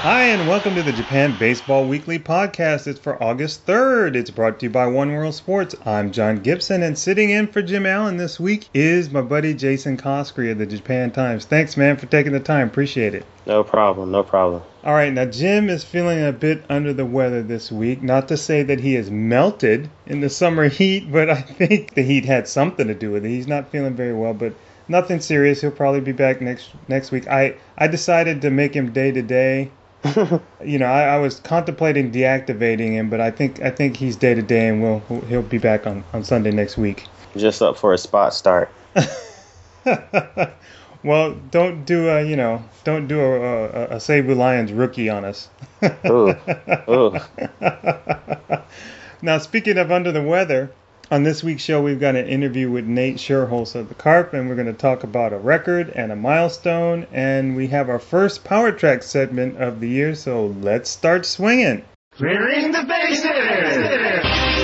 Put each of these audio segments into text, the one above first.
Hi, and welcome to the Japan Baseball Weekly Podcast. It's for August 3rd. It's brought to you by One World Sports. I'm John Gibson, and sitting in for Jim Allen this week is my buddy Jason Koskry of the Japan Times. Thanks, man, for taking the time. Appreciate it. No problem. All right, now Jim is feeling a bit under the weather this week. Not to say that he has melted in the summer heat, but I think the heat had something to do with it. He's not feeling very well, but nothing serious. He'll probably be back next week. I decided to make him day to day. I was contemplating deactivating him, but I think he's day to day, and he'll be back on Sunday next week. Just up for a spot start. Well, don't do a Seibu Lions rookie on us. Ooh. Now, speaking of under the weather, on this week's show, we've got an interview with Nate Scherholz of the Carp, and we're going to talk about a record and a milestone, and we have our first Power Track segment of the year, so let's start swinging. Clearing the bases!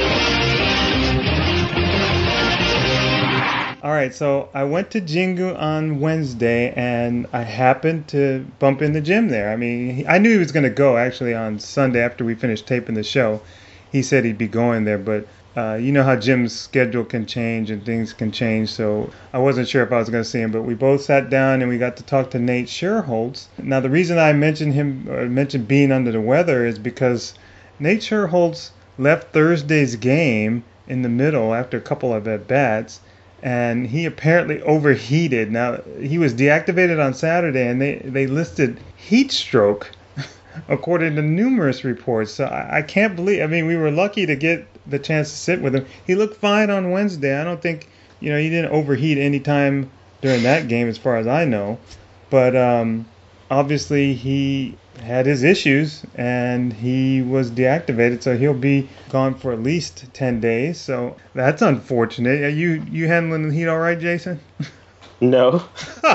All right, so I went to Jingu on Wednesday, and I happened to bump in the gym there. I mean, I knew he was going to go, actually, on Sunday after we finished taping the show. He said he'd be going there, but you know how Jim's schedule can change and things can change, so I wasn't sure if I was going to see him, but we both sat down and we got to talk to Nate Scherholz. Now, the reason I mentioned being under the weather is because Nate Scherholz left Thursday's game in the middle after a couple of at-bats, and he apparently overheated. Now, he was deactivated on Saturday, and they listed heat stroke according to numerous reports. So I can't believe, we were lucky to get the chance to sit with him. He looked fine on Wednesday. I don't think, he didn't overheat any time during that game as far as I know. But obviously he had his issues and he was deactivated, so he'll be gone for at least 10 days. So that's unfortunate. Are you handling the heat all right, Jason? No.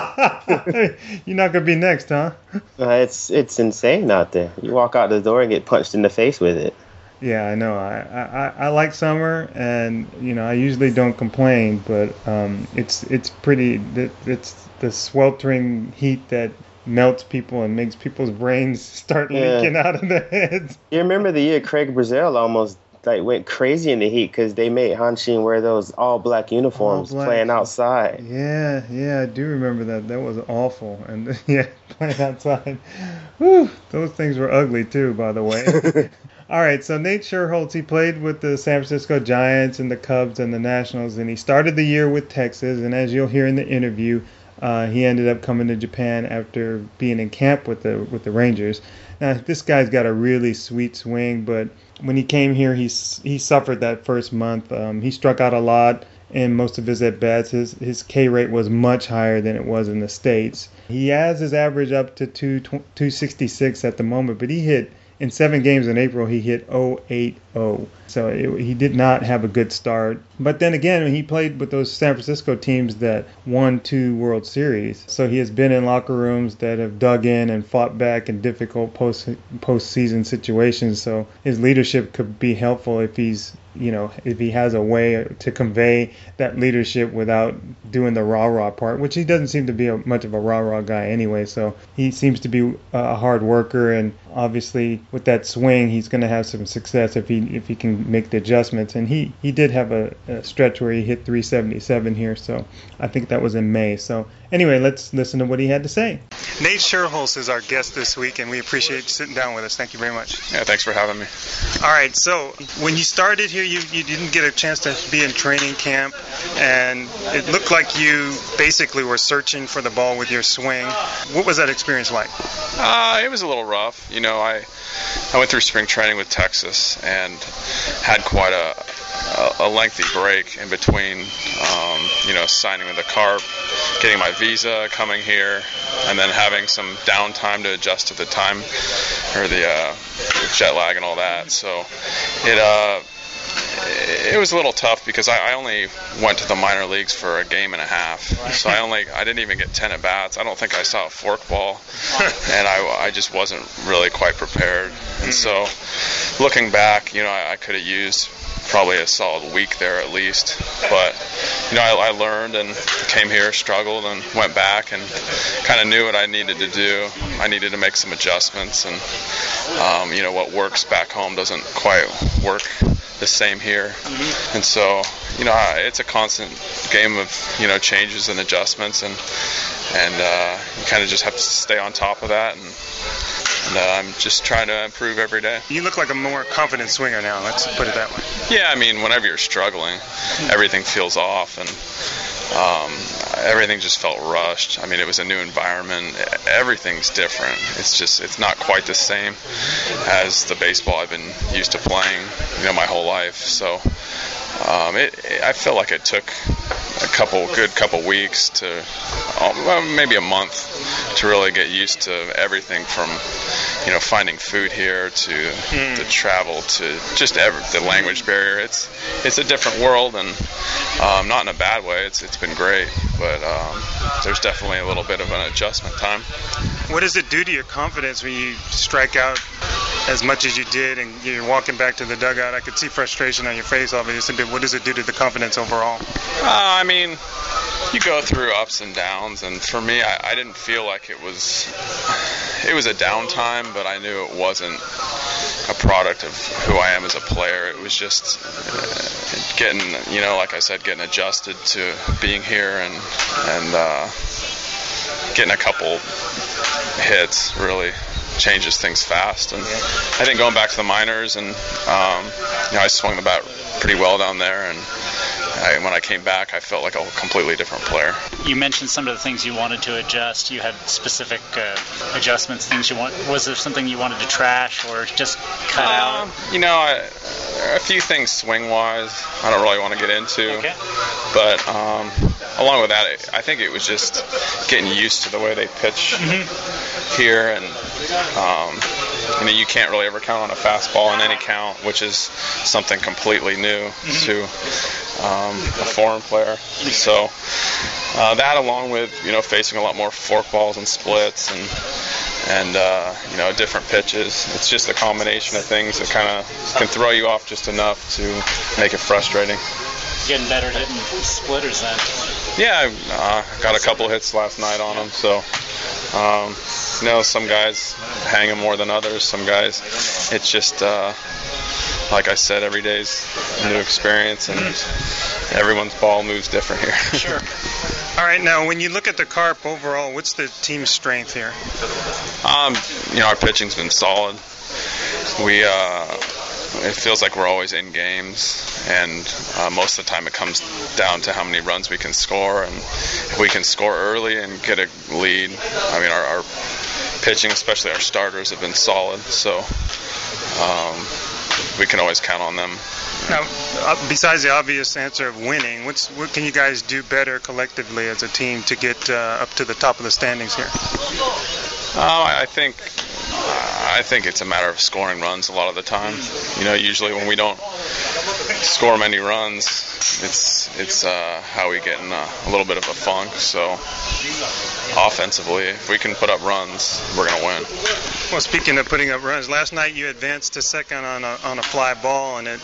You're not going to be next, huh? It's insane out there. You walk out the door and get punched in the face with it. Yeah, I know. I like summer, and I usually don't complain, but it's the sweltering heat that melts people and makes people's brains start leaking out of their heads. You remember the year Craig Brazil almost went crazy in the heat because they made Hanshin wear those all black uniforms playing outside. Yeah, I do remember that. That was awful. And playing outside. Whew, those things were ugly too, by the way. All right, so Nate Scherholz, he played with the San Francisco Giants and the Cubs and the Nationals, and he started the year with Texas, and as you'll hear in the interview, he ended up coming to Japan after being in camp with the Rangers. Now, this guy's got a really sweet swing, but when he came here, he suffered that first month. He struck out a lot in most of his at-bats. His K rate was much higher than it was in the States. He has his average up to 266 at the moment, but in 7 games in April, he hit 0.80. So he did not have a good start. But then again, he played with those San Francisco teams that won 2 World Series. So he has been in locker rooms that have dug in and fought back in difficult postseason situations. So his leadership could be helpful if he has a way to convey that leadership without doing the rah-rah part, which he doesn't seem to be much of a rah-rah guy anyway. So he seems to be a hard worker, and obviously with that swing, he's going to have some success if he can make the adjustments. And he did have a stretch where he hit 377 here, so I think that was in May. So anyway, let's listen to what he had to say. Nate Scherholz is our guest this week, and we appreciate you sitting down with us. Thank you very much. Yeah, thanks for having me. All right, so when you started here, you didn't get a chance to be in training camp, and it looked like you basically were searching for the ball with your swing. What was that experience like? It was a little rough. I went through spring training with Texas and had quite a lengthy break in between, signing with the Carp, getting my visa, coming here, and then having some downtime to adjust to the time or the jet lag and all that. So it was a little tough because I only went to the minor leagues for a game and a half. So I didn't even get 10 at-bats. I don't think I saw a fork ball, and I just wasn't really quite prepared. And so looking back, I could have used probably a solid week there at least. But I learned and came here, struggled, and went back and kind of knew what I needed to do. I needed to make some adjustments, and what works back home doesn't quite work the same here. And so it's a constant game of changes and adjustments, and you kind of just have to stay on top of that, and I'm just trying to improve every day. You look like a more confident swinger now, let's put it that way. Yeah, whenever you're struggling, everything feels off, and everything just felt rushed. It was a new environment. Everything's different. It's not quite the same as the baseball I've been used to playing, my whole life. So I feel like it took a couple weeks to maybe a month to really get used to everything from finding food here to the travel to just the language barrier. It's a different world, and not in a bad way. It's been great, but there's definitely a little bit of an adjustment time. What does it do to your confidence when you strike out as much as you did and you're walking back to the dugout? I could see frustration on your face, obviously, but what does it do to the confidence overall? You go through ups and downs, and for me, I didn't feel like it was a downtime, but I knew it wasn't a product of who I am as a player. It was just getting, like I said, getting adjusted to being here and getting a couple hits really changes things fast. And I think going back to the minors, and I swung the bat pretty well down there, and when I came back, I felt like a completely different player. You mentioned some of the things you wanted to adjust. You had specific adjustments, things you want. Was there something you wanted to trash or just cut out? A few things swing-wise I don't really want to get into. Okay. But along with that, I think it was just getting used to the way they pitch here, and you can't really ever count on a fastball in any count, which is something completely new to a foreign player. So that, along with facing a lot more forkballs and splits and different pitches, it's just a combination of things that kind of can throw you off just enough to make it frustrating. Getting better at hitting splitters then? Yeah, I got a couple hits last night on them. So some guys hang them more than others. Some guys, it's just like I said, every day's a new experience, and everyone's ball moves different here. Sure. All right, now when you look at the Carp overall, what's the team's strength here? Our pitching's been solid. It feels like we're always in games, and most of the time it comes down to how many runs we can score, and if we can score early and get a lead, our pitching, especially our starters, have been solid, so we can always count on them. Now, besides the obvious answer of winning, what can you guys do better collectively as a team to get up to the top of the standings here? I think it's a matter of scoring runs a lot of the time. Usually when we don't score many runs, it's how we get in a little bit of a funk. So offensively, if we can put up runs, we're going to win. Well, speaking of putting up runs, last night you advanced to second on a fly ball, and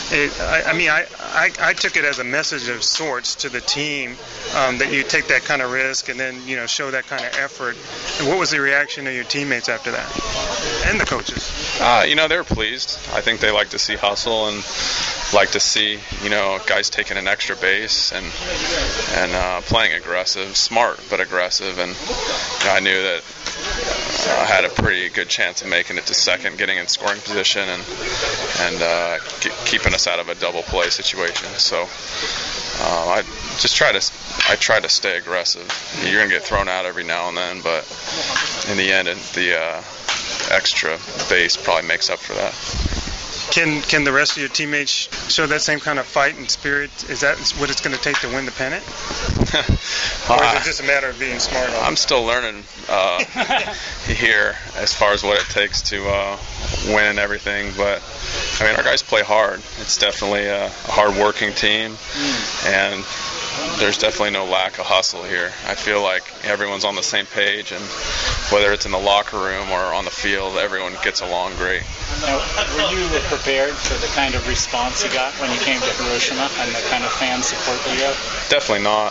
I took it as a message of sorts to the team that you take that kind of risk and then show that kind of effort. And what was the reaction of your teammates after that, and the coaches? They were pleased. I think they like to see hustle and like to see guys taking an extra base and playing aggressive, smart but aggressive. And I knew that I had a pretty good chance of making it to second, getting in scoring position, and keeping us out of a double play situation. So I try to stay aggressive. You're gonna get thrown out every now and then, but in the end, the extra base probably makes up for that. Can the rest of your teammates show that same kind of fight and spirit? Is that what it's going to take to win the pennant? Or is it just a matter of being smart? I'm still learning here as far as what it takes to win and everything. But our guys play hard. It's definitely a hard-working team, and there's definitely no lack of hustle here. I feel like everyone's on the same page, and whether it's in the locker room or on the field, everyone gets along great. Now, were you prepared for the kind of response you got when you came to Hiroshima and the kind of fan support that you have? Definitely not.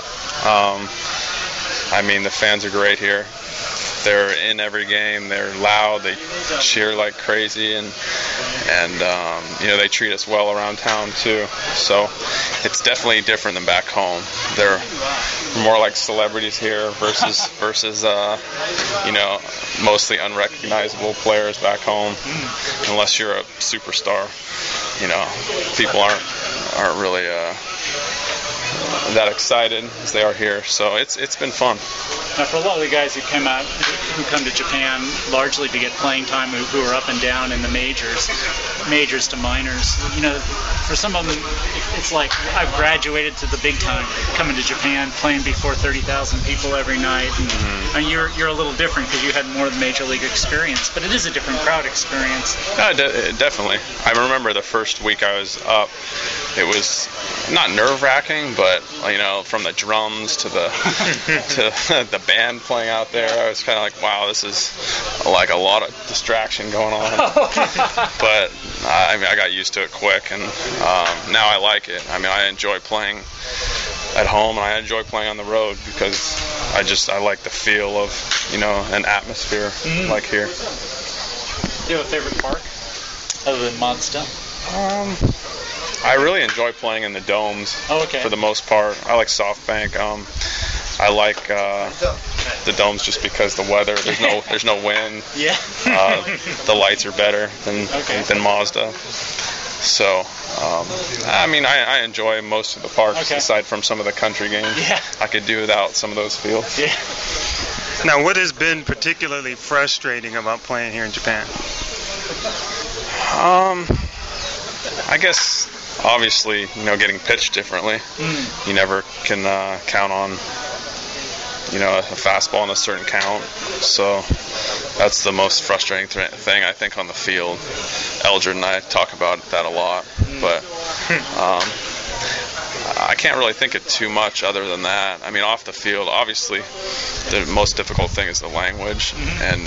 I mean, the fans are great here. They're in every game. They're loud. They cheer like crazy, and they treat us well around town too. So it's definitely different than back home. They're more like celebrities here versus mostly unrecognizable players back home. Unless you're a superstar, people aren't really that excited as they are here. So it's been fun. Now, for a lot of the guys who come to Japan largely to get playing time, who are up and down in the majors to minors, for some of them, it's like I've graduated to the big time, coming to Japan, playing before 30,000 people every night. And you're a little different because you had more of the major league experience, but it is a different crowd experience. Definitely. I remember the first week I was up, it was not nerve-wracking, but from the drums to the the band playing out there, I was kind of like, wow, this is like a lot of distraction going on. But I got used to it quick, and now I like it. I mean, I enjoy playing at home, and I enjoy playing on the road because I like the feel of an atmosphere like here. Do you have a favorite park other than Mazda? I really enjoy playing in the domes. Oh, okay. For the most part. I like SoftBank. I like the domes just because the weather. There's no wind. Yeah. The lights are better than Mazda. So, I enjoy most of the parks aside from some of the country games. Yeah. I could do without some of those fields. Yeah. Now, what has been particularly frustrating about playing here in Japan? I guess obviously getting pitched differently. You never can count on a fastball in a certain count. So that's the most frustrating thing I think on the field. Eldred and I talk about that a lot, but I can't really think of too much other than that. I mean, off the field, obviously, the most difficult thing is the language, and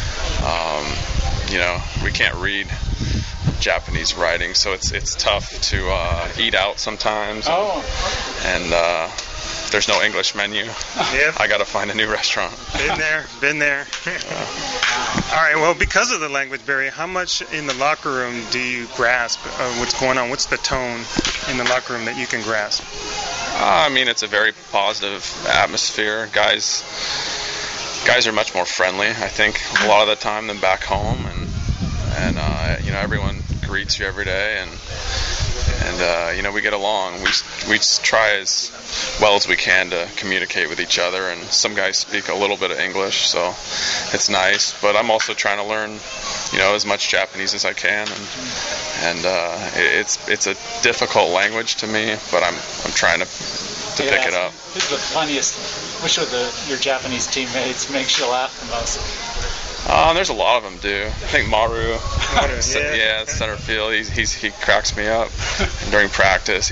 we can't read Japanese writing, so it's tough to eat out sometimes. And there's no English menu. Yep. I got to find a new restaurant. Been there. All right, well, because of the language barrier, how much in the locker room do you grasp what's going on? What's the tone in the locker room that you can grasp? I mean, it's a very positive atmosphere. Guys are much more friendly, I think, a lot of the time than back home, and everyone greets you every day, and we get along. We try as well as we can to communicate with each other, and some guys speak a little bit of English, so it's nice. But I'm also trying to learn, as much Japanese as I can, and it's a difficult language to me, but I'm trying to pick it up. Who's the funniest? Which of your Japanese teammates makes you laugh the most? There's a lot of them do. I think Maru, center field. He cracks me up. And during practice,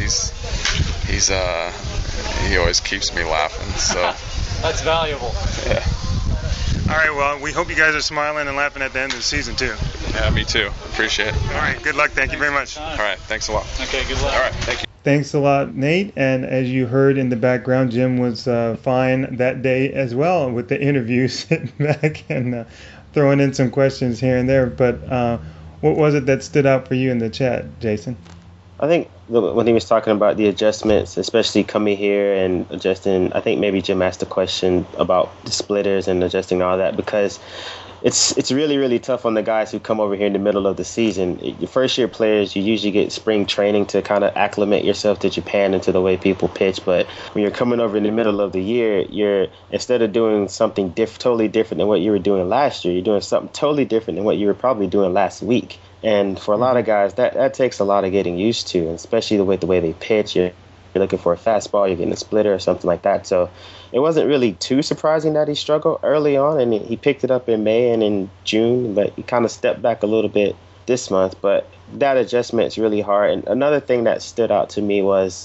he always keeps me laughing. So that's valuable. Yeah. All right. Well, we hope you guys are smiling and laughing at the end of the season too. Yeah, me too. Appreciate it. All right. Good luck. Thank you very much. All right. Thanks a lot. Okay. Good luck. All right. Thank you. Thanks a lot, Nate. And as you heard in the background, Jim was fine that day as well with the interview, sitting back and throwing in some questions here and there. But what was it that stood out for you in the chat, Jason? I think when he was talking about the adjustments, especially coming here and adjusting, I think maybe Jim asked a question about the splitters and adjusting all that, because it's really, really tough on the guys who come over here in the middle of the season. Your first-year players, you usually get spring training to kind of acclimate yourself to Japan and to the way people pitch. But when you're coming over in the middle of the year, instead of doing something totally different than what you were doing last year, you're doing something totally different than what you were probably doing last week. And for a lot of guys, that takes a lot of getting used to, and especially the way they pitch. You're looking for a fastball, you're getting a splitter or something like that. So it wasn't really too surprising that he struggled early on, and he picked it up in May and in June, but he kind of stepped back a little bit this month. But that adjustment's really hard. And another thing that stood out to me was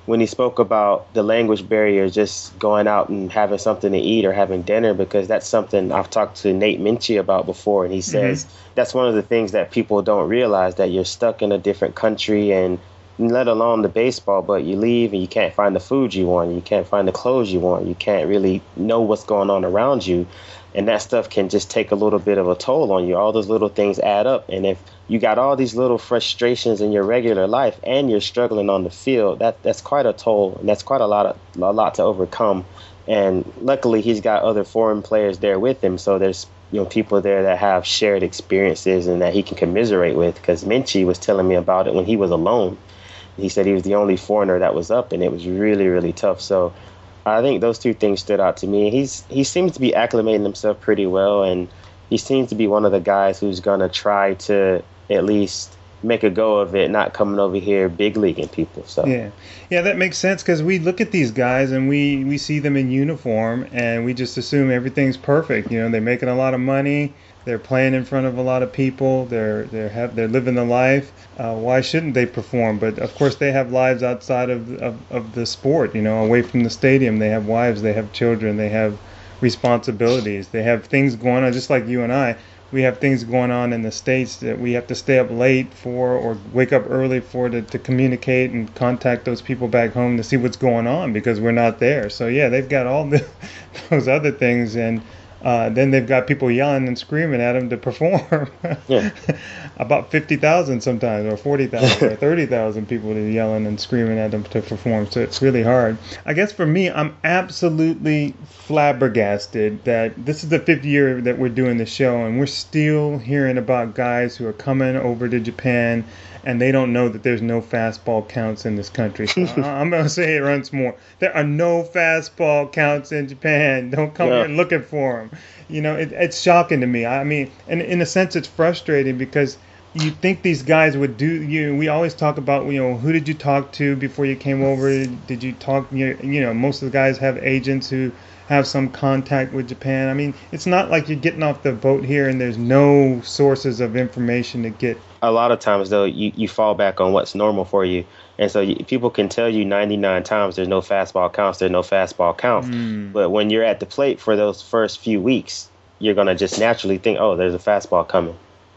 when he spoke about the language barrier, just going out and having something to eat or having dinner, because that's something I've talked to Nate Minchie about before, and he says that's one of the things that people don't realize, that you're stuck in a different country, and let alone the baseball, but you leave and you can't find the food you want, you can't find the clothes you want, you can't really know what's going on around you, and that stuff can just take a little bit of a toll on you. All those little things add up, and if you got all these little frustrations in your regular life and you're struggling on the field, that's quite a toll, and that's quite a lot to overcome. And luckily he's got other foreign players there with him, so there's people there that have shared experiences and that he can commiserate with, because Minchie was telling me about it when he was alone. He said he was the only foreigner that was up, and it was really, really tough. So I think those two things stood out to me. He seems to be acclimating himself pretty well, and he seems to be one of the guys who's going to try to at least make a go of it, not coming over here big leaguing people. So yeah, that makes sense, because we look at these guys and we see them in uniform and we just assume everything's perfect. They're making a lot of money, they're playing in front of a lot of people, they're living the life. Why shouldn't they perform? But of course they have lives outside of the sport, away from the stadium. They have wives, they have children, they have responsibilities, they have things going on, just like you and I. We have things going on in the States that we have to stay up late for or wake up early for, to communicate and contact those people back home to see what's going on, because we're not there. So yeah, they've got all those other things, and then they've got people yelling and screaming at them to perform. Yeah. About 50,000 sometimes, or 40,000, or 30,000 people yelling and screaming at them to perform. So it's really hard. I guess for me, I'm absolutely flabbergasted that this is the 5th year that we're doing the show, and we're still hearing about guys who are coming over to Japan and they don't know that there's no fastball counts in this country. So I'm going to say it once more. There are no fastball counts in Japan. Don't come here looking for them. It's shocking to me. I mean, and in a sense, it's frustrating, because you think these guys would do. We always talk about, who did you talk to before you came over? Did you talk? Most of the guys have agents who have some contact with Japan. I mean, it's not like you're getting off the boat here and there's no sources of information to get. A lot of times, though, you fall back on what's normal for you. And so people can tell you 99 times there's no fastball counts, there's no fastball counts. But when you're at the plate for those first few weeks, you're going to just naturally think, oh, there's a fastball coming.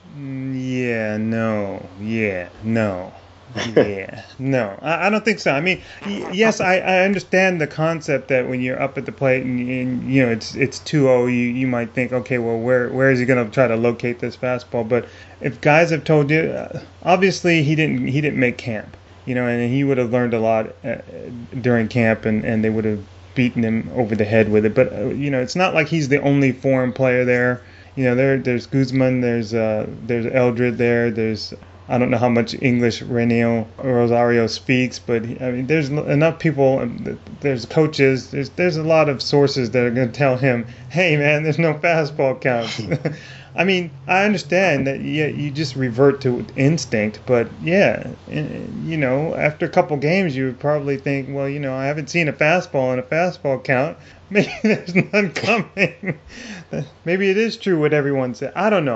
Yeah, no. No, I don't think so. I mean, yes, I understand the concept that when you're up at the plate and it's 2-0, you might think, okay, well, where is he going to try to locate this fastball? But if guys have told you, obviously he didn't make camp, and he would have learned a lot during camp, and they would have beaten him over the head with it. But it's not like he's the only foreign player there. There's Guzman, there's Eldred there, there's. I don't know how much English Reniel Rosario speaks, but I mean, there's enough people. There's coaches. There's a lot of sources that are going to tell him, "Hey, man, there's no fastball counts." I mean, I understand that. Yeah, you just revert to instinct, but yeah, after a couple games, you would probably think, well, I haven't seen a fastball in a fastball count. Maybe there's none coming. Maybe it is true what everyone said. I don't know.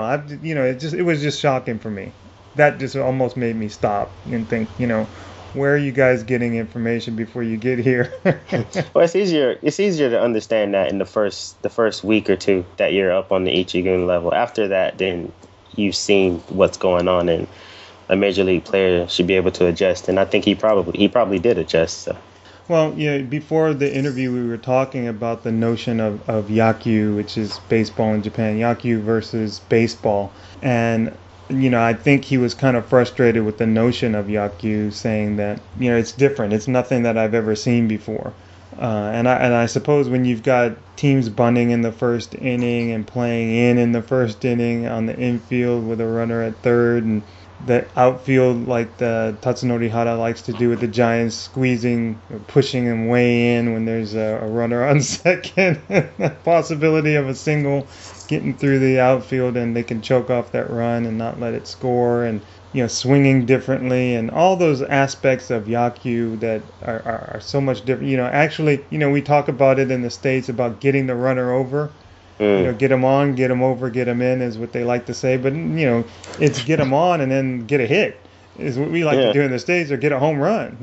It was just shocking for me. That just almost made me stop and think, where are you guys getting information before you get here? Well, it's easier to understand that in the first week or two that you're up on the Ichigun level. After that, then you've seen what's going on, and a major league player should be able to adjust. And I think he probably did adjust. So. Well, before the interview, we were talking about the notion of Yakyu, which is baseball in Japan, Yakyu versus baseball, and I think he was kind of frustrated with the notion of Yakyu, saying that, it's different. It's nothing that I've ever seen before. And I suppose when you've got teams bunting in the first inning and playing in the first inning on the infield with a runner at third, and the outfield, like the Tatsunori Hara likes to do with the Giants, squeezing, pushing him way in when there's a runner on second, the possibility of a single getting through the outfield, and they can choke off that run and not let it score, and swinging differently, and all those aspects of Yakyu that are so much different. Actually, we talk about it in the States about getting the runner over. Get them on, get them over, get them in is what they like to say. But, it's get them on and then get a hit. is what we like to do in the States, or get a home run,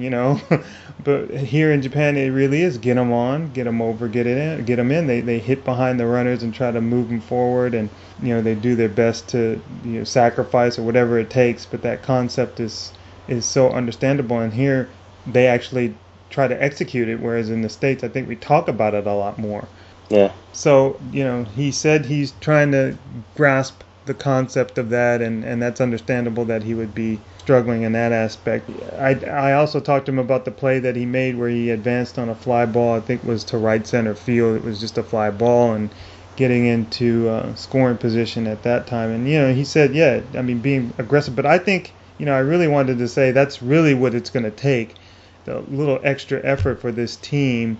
But here in Japan, it really is get them on, get them over, get them in. They hit behind the runners and try to move them forward, and they do their best to sacrifice or whatever it takes. But that concept is so understandable, and here they actually try to execute it, whereas in the States, I think we talk about it a lot more. Yeah. So, he said he's trying to grasp the concept of that, and that's understandable that he would be struggling in that aspect. I also talked to him about the play that he made where he advanced on a fly ball, I think was to right center field. It was just a fly ball, and getting into scoring position at that time. And, he said, being aggressive. But I think, I really wanted to say that's really what it's going to take, the little extra effort for this team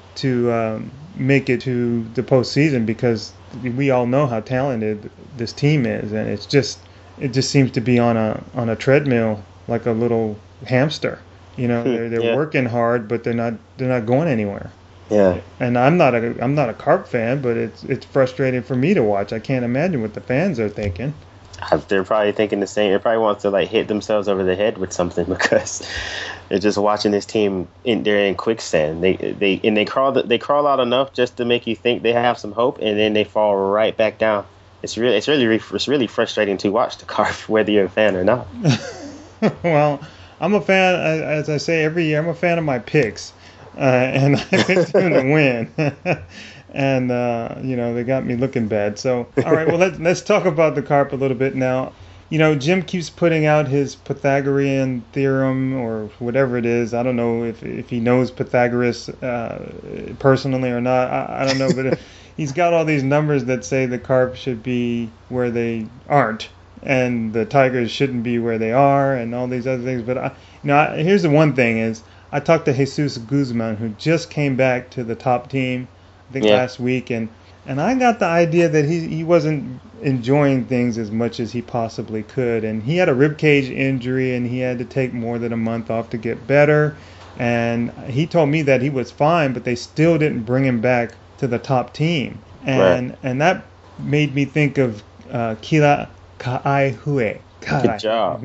to make it to the postseason, because we all know how talented this team is, and it just seems to be on a treadmill like a little hamster. They're working hard, but they're not going anywhere. Yeah. And I'm not a Carp fan, but it's frustrating for me to watch. I can't imagine what the fans are thinking. They're probably thinking the same. They probably want to hit themselves over the head with something, because they're just watching this team they're in quicksand. They crawl out enough just to make you think they have some hope, and then they fall right back down. It's really frustrating to watch the Carp, whether you're a fan or not. Well, I'm a fan, as I say every year. I'm a fan of my picks, and I picked them to win. And, they got me looking bad. So, all right, well, let's talk about the Carp a little bit now. Jim keeps putting out his Pythagorean theorem, or whatever it is. I don't know if he knows Pythagoras personally or not. I don't know, but he's got all these numbers that say the Carp should be where they aren't, and the Tigers shouldn't be where they are, and all these other things. But, here's the one thing is, I talked to Jesus Guzman, who just came back to the top team, I think last week, and I got the idea that he wasn't enjoying things as much as he possibly could, and he had a ribcage injury, and he had to take more than a month off to get better, and he told me that he was fine, but they still didn't bring him back to the top team, and that made me think of Kila Ka'aihue. Good job.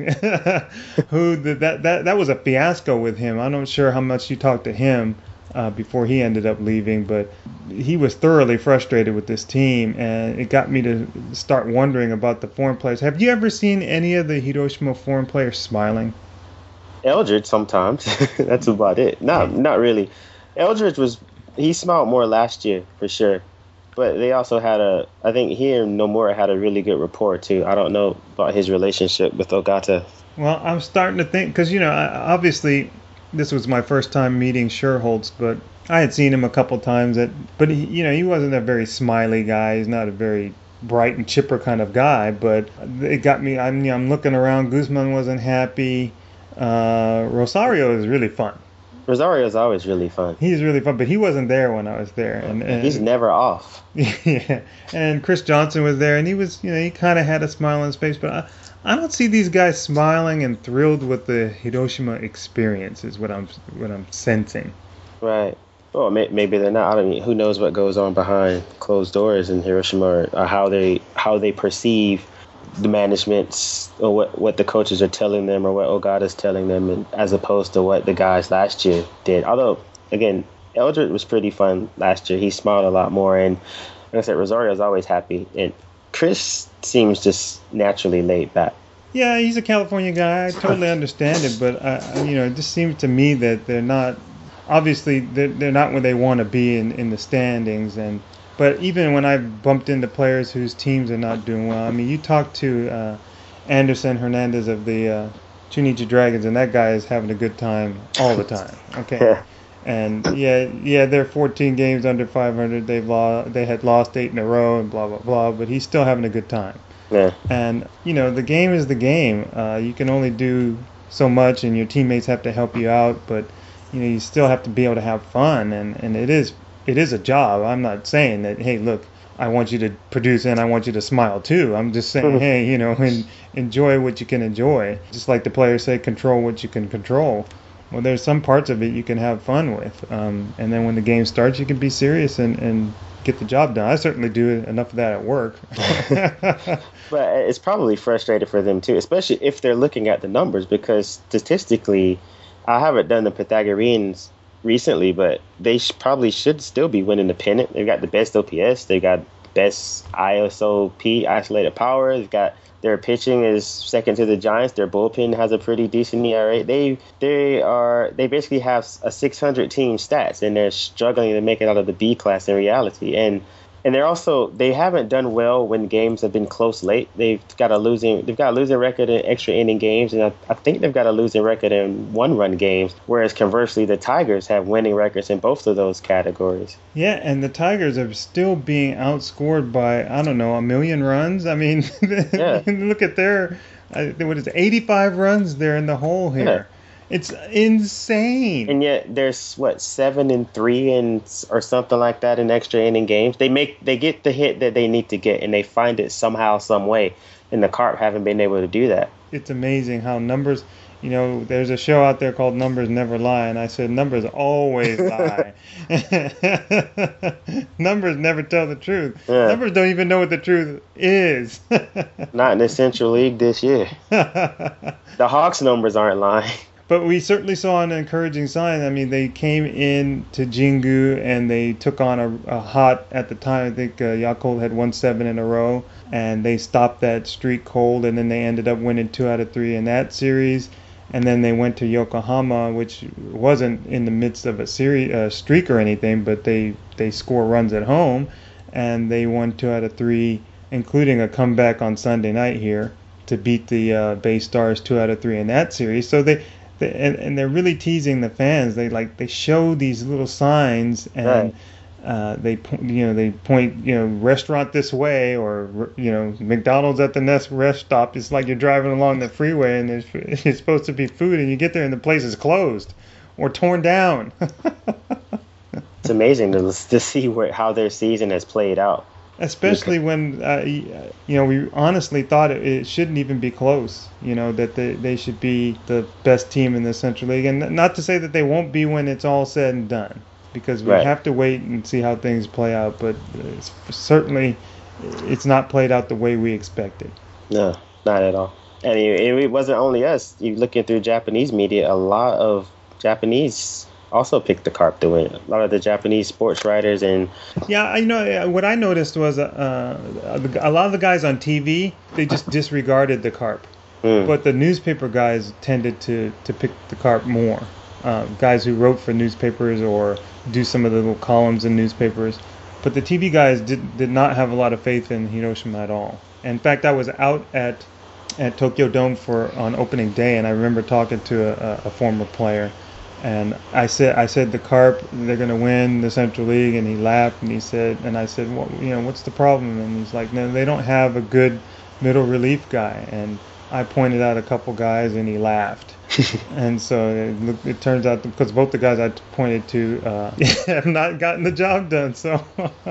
Who that was a fiasco with him. I'm not sure how much you talked to him before he ended up leaving, but he was thoroughly frustrated with this team, and it got me to start wondering about the foreign players. Have you ever seen any of the Hiroshima foreign players smiling? Eldridge sometimes. That's about it. Not really. Eldridge he smiled more last year for sure, but they also I think he and Nomura had a really good rapport too. I don't know about his relationship with Ogata. Well, I'm starting to think, because obviously this was my first time meeting Sherholtz, but I had seen him a couple times. But he wasn't a very smiley guy. He's not a very bright and chipper kind of guy. But it got me. I'm looking around. Guzman wasn't happy. Rosario is really fun. Rosario is always really fun. He's really fun, but he wasn't there when I was there, and he's never off. Yeah, and Chris Johnson was there, and he was, he kind of had a smile on his face, but I don't see these guys smiling and thrilled with the Hiroshima experience, is what I'm sensing. Right. Well, maybe they're not. I mean, who knows what goes on behind closed doors in Hiroshima, or how they perceive the managements, or what the coaches are telling them, or what Ogata's telling them, and as opposed to what the guys last year did. Although, again, Eldred was pretty fun last year. He smiled a lot more, and like I said, Rosario's always happy, and Chris seems just naturally laid back. Yeah, he's a California guy. I totally understand it, but it just seems to me that they're not. Obviously, they're not where they want to be in the standings, but even when I've bumped into players whose teams are not doing well, I mean, you talk to Anderson Hernandez of the Chunichi Dragons, and that guy is having a good time all the time. Okay. Yeah. And they're 14 games under 500. They had lost 8 in a row and blah blah blah, but he's still having a good time. Yeah. And the game is the game. You can only do so much, and your teammates have to help you out, but you still have to be able to have fun, and it is a job. I'm not saying that, hey, look, I want you to produce and I want you to smile too. I'm just saying, hey, enjoy what you can enjoy. Just like the players say, control what you can control. Well, there's some parts of it you can have fun with, and then when the game starts, you can be serious and get the job done. I certainly do enough of that at work. But it's probably frustrating for them too, especially if they're looking at the numbers, because statistically, I haven't done the Pythagoreans recently, but they probably should still be winning the pennant. They've got the best OPS, they got best ISOP, isolated power. They've got their pitching is second to the Giants. Their bullpen has a pretty decent ERA. They basically have a 600 team stats, and they're struggling to make it out of the B class in reality. And they haven't done well when games have been close late. They've got a losing record in extra inning games, and I think they've got a losing record in 1-run games. Whereas conversely, the Tigers have winning records in both of those categories. Yeah, and the Tigers are still being outscored by, I don't know, 1 million runs. I mean, Yeah. look at their, 85 runs they're in the hole here. Yeah. It's insane. And yet there's 7-3 or something like that in extra inning games. They get the hit that they need to get, and they find it somehow, some way. And the Carp haven't been able to do that. It's amazing how numbers, there's a show out there called Numbers Never Lie, and I said numbers always lie. Numbers never tell the truth. Yeah. Numbers don't even know what the truth is. Not in the Central League this year. The Hawks numbers aren't lying. But we certainly saw an encouraging sign. I mean, they came in to Jingu and they took on a hot, at the time, I think Yakult had won 7 in a row, and they stopped that streak cold, and then they ended up winning 2 out of 3 in that series. And then they went to Yokohama, which wasn't in the midst of a streak or anything, but they score runs at home, and they won 2 out of 3, including a comeback on Sunday night here to beat the Bay Stars 2 out of 3 in that series. So and they're really teasing the fans. They show these little signs, and they point restaurant this way, or McDonald's at the next rest stop. It's like you're driving along the freeway and it's supposed to be food, and you get there and the place is closed or torn down. It's amazing to see how their season has played out. Especially when we honestly thought it shouldn't even be close. That they should be the best team in the Central League, and not to say that they won't be when it's all said and done, because we have to wait and see how things play out. But certainly, it's not played out the way we expected. No, not at all. And it wasn't only us. You looking through Japanese media, a lot of Japanese also picked the Carp to win. A lot of the Japanese sports writers and what I noticed was a lot of the guys on TV, they just disregarded the Carp, but the newspaper guys tended to pick the Carp more. Guys who wrote for newspapers or do some of the little columns in newspapers, but the TV guys did not have a lot of faith in Hiroshima at all. In fact, I was out at Tokyo Dome on opening day, and I remember talking to a former player. And I said the Carp, they're going to win the Central League, and he laughed, and I said, well, what's the problem? And he's like, no, they don't have a good middle relief guy. And I pointed out a couple guys, and he laughed. And so it turns out, because both the guys I pointed to have not gotten the job done. So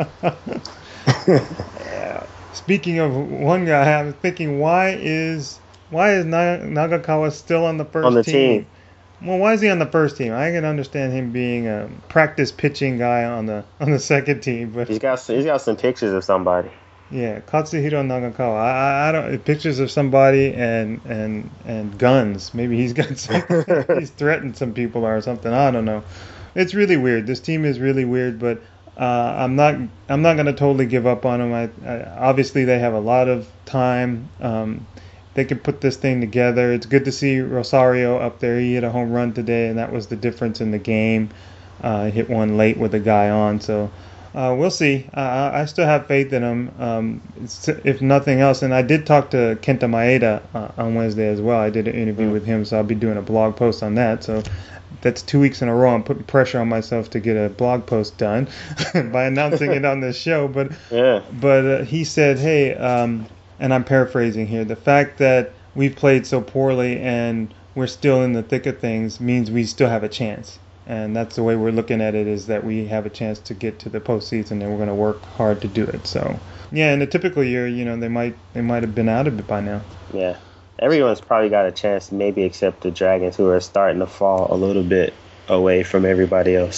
speaking of one guy, I was thinking, why is Nagakawa still on the first team? Well, why is he on the first team? I can understand him being a practice pitching guy on the second team, but he's got some pictures of somebody. Yeah, Katsuhiro Nagakawa. I don't pictures of somebody and guns. Maybe he's got he's threatened some people or something. I don't know. It's really weird. This team is really weird, but I'm not going to totally give up on them. Obviously they have a lot of time. They can put this thing together. It's good to see Rosario up there. He hit a home run today, and that was the difference in the game. Hit one late with a guy on. So we'll see. I still have faith in him, if nothing else. And I did talk to Kenta Maeda on Wednesday as well. I did an interview with him, so I'll be doing a blog post on that. So that's 2 weeks in a row. I'm putting pressure on myself to get a blog post done by announcing it on this show. But he said, hey, and I'm paraphrasing here, the fact that we've played so poorly and we're still in the thick of things means we still have a chance. And that's the way we're looking at it, is that we have a chance to get to the postseason, and we're going to work hard to do it. So, yeah, in a typical year, they might have been out of it by now. Yeah. Everyone's probably got a chance, maybe except the Dragons, who are starting to fall a little bit away from everybody else.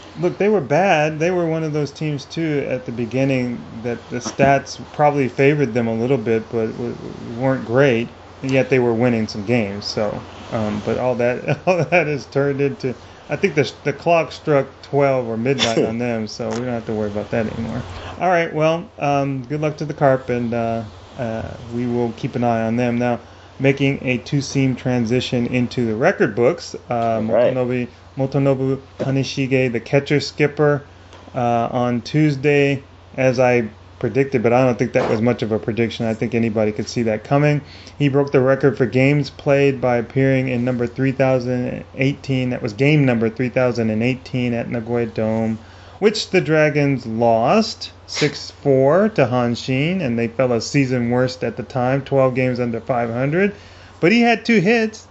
Look, they were bad. They were one of those teams too at the beginning that the stats probably favored them a little bit, but weren't great. And yet they were winning some games. So, but all that all that has turned into. I think the clock struck 12 or midnight on them, so we don't have to worry about that anymore. All right. Well, good luck to the Carp, and we will keep an eye on them now. Making a two-seam transition into the record books, Right. Motonobu Tanishige, the catcher skipper, on Tuesday, as I predicted, but I don't think that was much of a prediction. I think anybody could see that coming. He broke the record for games played by appearing in number 3018. That was game number 3018 at Nagoya Dome, which the Dragons lost 6-4 to Hanshin, and they fell a season worst at the time, 12 games under 500. But he had 2 hits.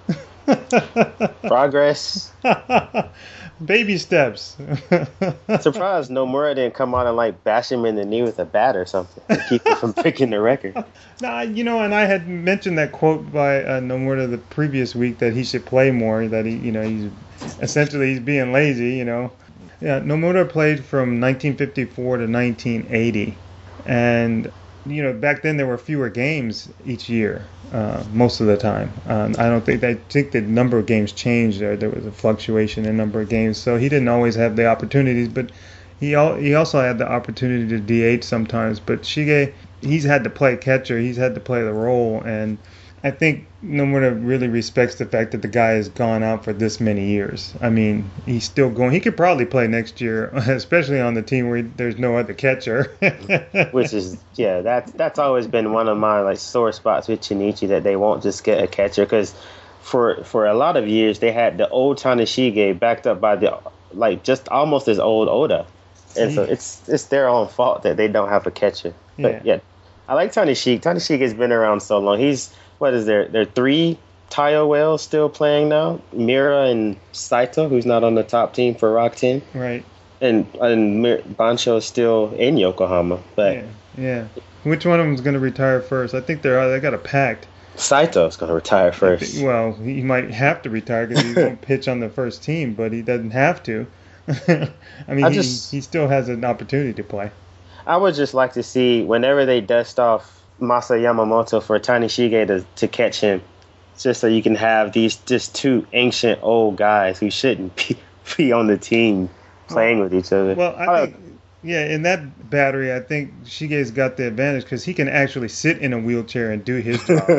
Progress. Baby steps. Surprised Nomura didn't come out and like bash him in the knee with a bat or something to keep him from breaking the record. Nah, and I had mentioned that quote by Nomura the previous week that he should play more. That he's being lazy. Yeah, Nomura played from 1954 to 1980, and back then there were fewer games each year, most of the time. I think the number of games changed. There was a fluctuation in number of games, so he didn't always have the opportunities. But he also had the opportunity to DH sometimes. But Shige, he's had to play catcher. He's had to play the role, and I think Nomura really respects the fact that the guy has gone out for this many years. I mean, he's still going. He could probably play next year, especially on the team where there's no other catcher. Which is, that's always been one of my like sore spots with Chinichi, that they won't just get a catcher, because for a lot of years they had the old Tanishige backed up by the just almost as old Oda, and so it's their own fault that they don't have a catcher. But yeah, I like Tanishige. Tanishige has been around so long. What is there? There are 3 Taiyo whales still playing now. Mira and Saito, who's not on the top team for Rock 10. Right. And Bancho is still in Yokohama. But yeah. Which one of them is going to retire first? I think they got a pact. Saito's going to retire first. Well, he might have to retire because he won't pitch on the first team, but he doesn't have to. I mean, he still has an opportunity to play. I would just like to see whenever they dust off Masa Yamamoto for Tanishige to catch him, just so you can have these just 2 ancient old guys who shouldn't be on the team playing with each other. Well, I think, in that battery, I think Shige's got the advantage because he can actually sit in a wheelchair and do his job.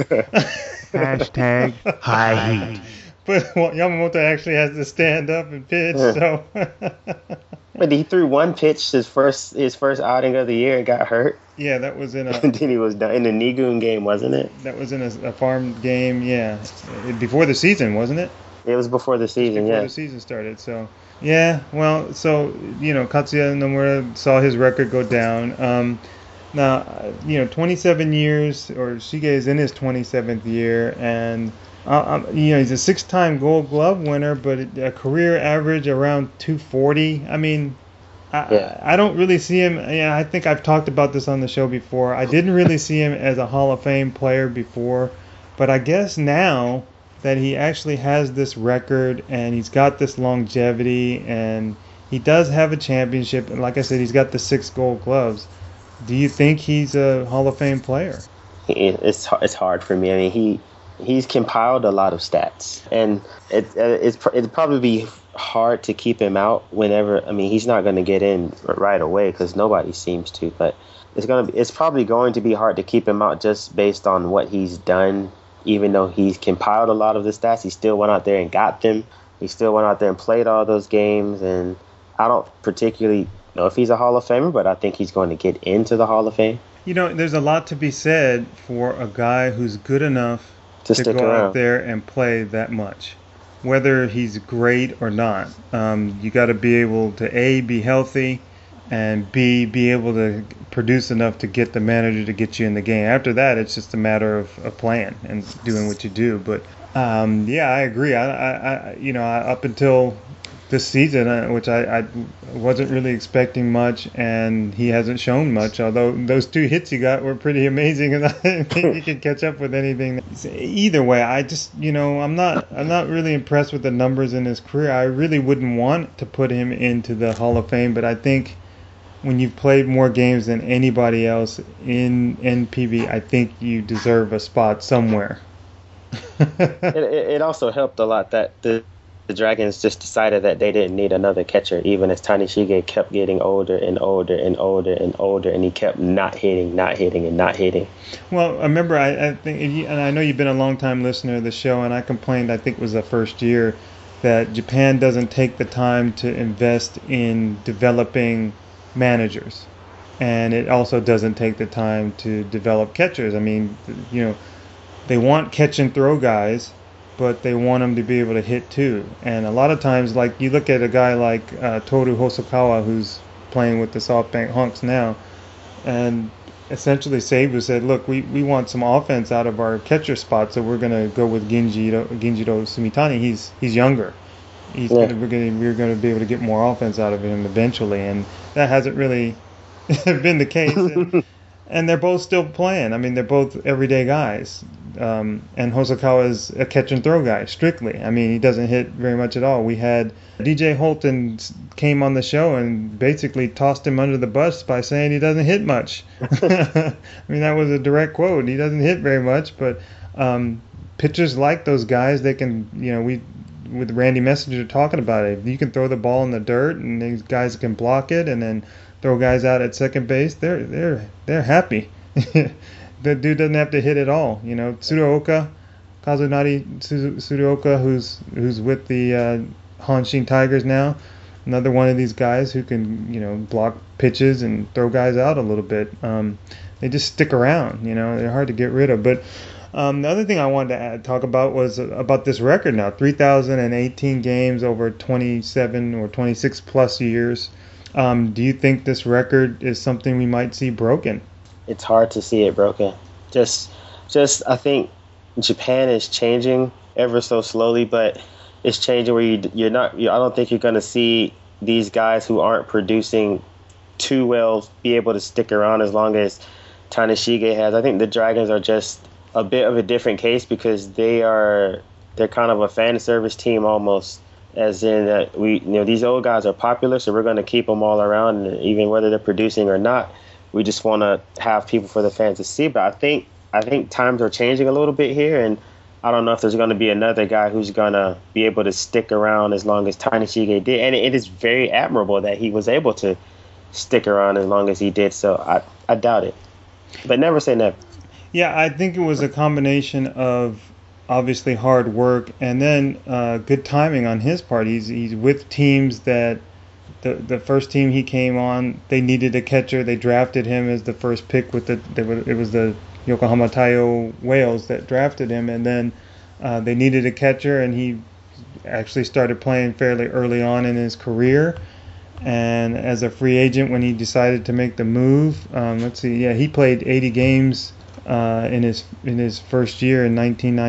Hashtag high heat. But Yamamoto actually has to stand up and pitch, so... But he threw one pitch his first outing of the year and got hurt. Yeah, that was in a... And then he was done in the Nigun game, wasn't it? That was in a farm game, yeah. Before the season, wasn't it? It was before the season, Before the season started, so... Yeah, well, so, Katsuya Nomura saw his record go down. Now, 27 years, or Shige is in his 27th year, and... he's a 6-time Gold Glove winner, but a career average around 240. I mean, I don't really see him. Yeah, I think I've talked about this on the show before. I didn't really see him as a Hall of Fame player before, but I guess now that he actually has this record and he's got this longevity and he does have a championship, and like I said, he's got the 6 Gold Gloves. Do you think he's a Hall of Fame player? It's hard for me. I mean, he's compiled a lot of stats, and it'd probably be hard to keep him out whenever. I mean, he's not going to get in right away because nobody seems to. But it's probably going to be hard to keep him out just based on what he's done. Even though he's compiled a lot of the stats, he still went out there and got them. He still went out there and played all those games, and I don't particularly know if he's a Hall of Famer, but I think he's going to get into the Hall of Fame. There's a lot to be said for a guy who's good enough to go out there and play that much, whether he's great or not. You got to be able to A, be healthy, and B, be able to produce enough to get the manager to get you in the game. After that, it's just a matter of playing and doing what you do. But I agree. I up until this season, which I wasn't really expecting much, and he hasn't shown much. Although those 2 hits he got were pretty amazing, and I think he can catch up with anything. Either way, I just I'm not really impressed with the numbers in his career. I really wouldn't want to put him into the Hall of Fame, but I think when you've played more games than anybody else in NPB, I think you deserve a spot somewhere. It also helped a lot that the Dragons just decided that they didn't need another catcher, even as Tanishige kept getting older and older and older and older, and he kept not hitting. Well, I remember, I think, and I know you've been a long time listener of the show, and I complained, I think it was the first year, that Japan doesn't take the time to invest in developing managers. And it also doesn't take the time to develop catchers. I mean, they want catch and throw guys, but they want them to be able to hit too. And a lot of times, like you look at a guy like Toru Hosokawa, who's playing with the SoftBank Hunks now, and essentially Seibu said, look, we want some offense out of our catcher spot, so we're going to go with Ginjiro Sumitani. He's younger. We're going to be able to get more offense out of him eventually, and that hasn't really been the case. And they're both still playing. I mean, they're both everyday guys. And Hosokawa is a catch and throw guy, strictly. I mean, he doesn't hit very much at all. We had DJ Holton came on the show and basically tossed him under the bus by saying he doesn't hit much. I mean, that was a direct quote. He doesn't hit very much, but pitchers like those guys. They can, with Randy Messenger talking about it, you can throw the ball in the dirt and these guys can block it and then throw guys out at second base. They're happy. The dude doesn't have to hit at all. Tsuruoka, Kazunari Tsuruoka, who's with the Hanshin Tigers now, another one of these guys who can block pitches and throw guys out a little bit. They just stick around. They're hard to get rid of. But the other thing I wanted to talk about was about this record now: 3,018 games over 27 or 26 plus years. Do you think this record is something we might see broken? It's hard to see it broken. Just I think Japan is changing ever so slowly, but it's changing where I don't think you're going to see these guys who aren't producing too well be able to stick around as long as Tanishige has. I think the Dragons are just a bit of a different case because they're kind of a fan service team almost. As in that these old guys are popular, so we're going to keep them all around, and even whether they're producing or not, we just want to have people for the fans to see. But I think times are changing a little bit here, and I don't know if there's going to be another guy who's going to be able to stick around as long as Tanishige did. And it is very admirable that he was able to stick around as long as he did. So I doubt it, but never say never. Yeah, I think it was a combination of obviously hard work and then good timing on his part. He's with teams that the first team he came on, they needed a catcher. They drafted him as the first pick it was the Yokohama Taiyo Whales that drafted him, and then they needed a catcher, and he actually started playing fairly early on in his career. And as a free agent, when he decided to make the move, he played 80 games in his first year in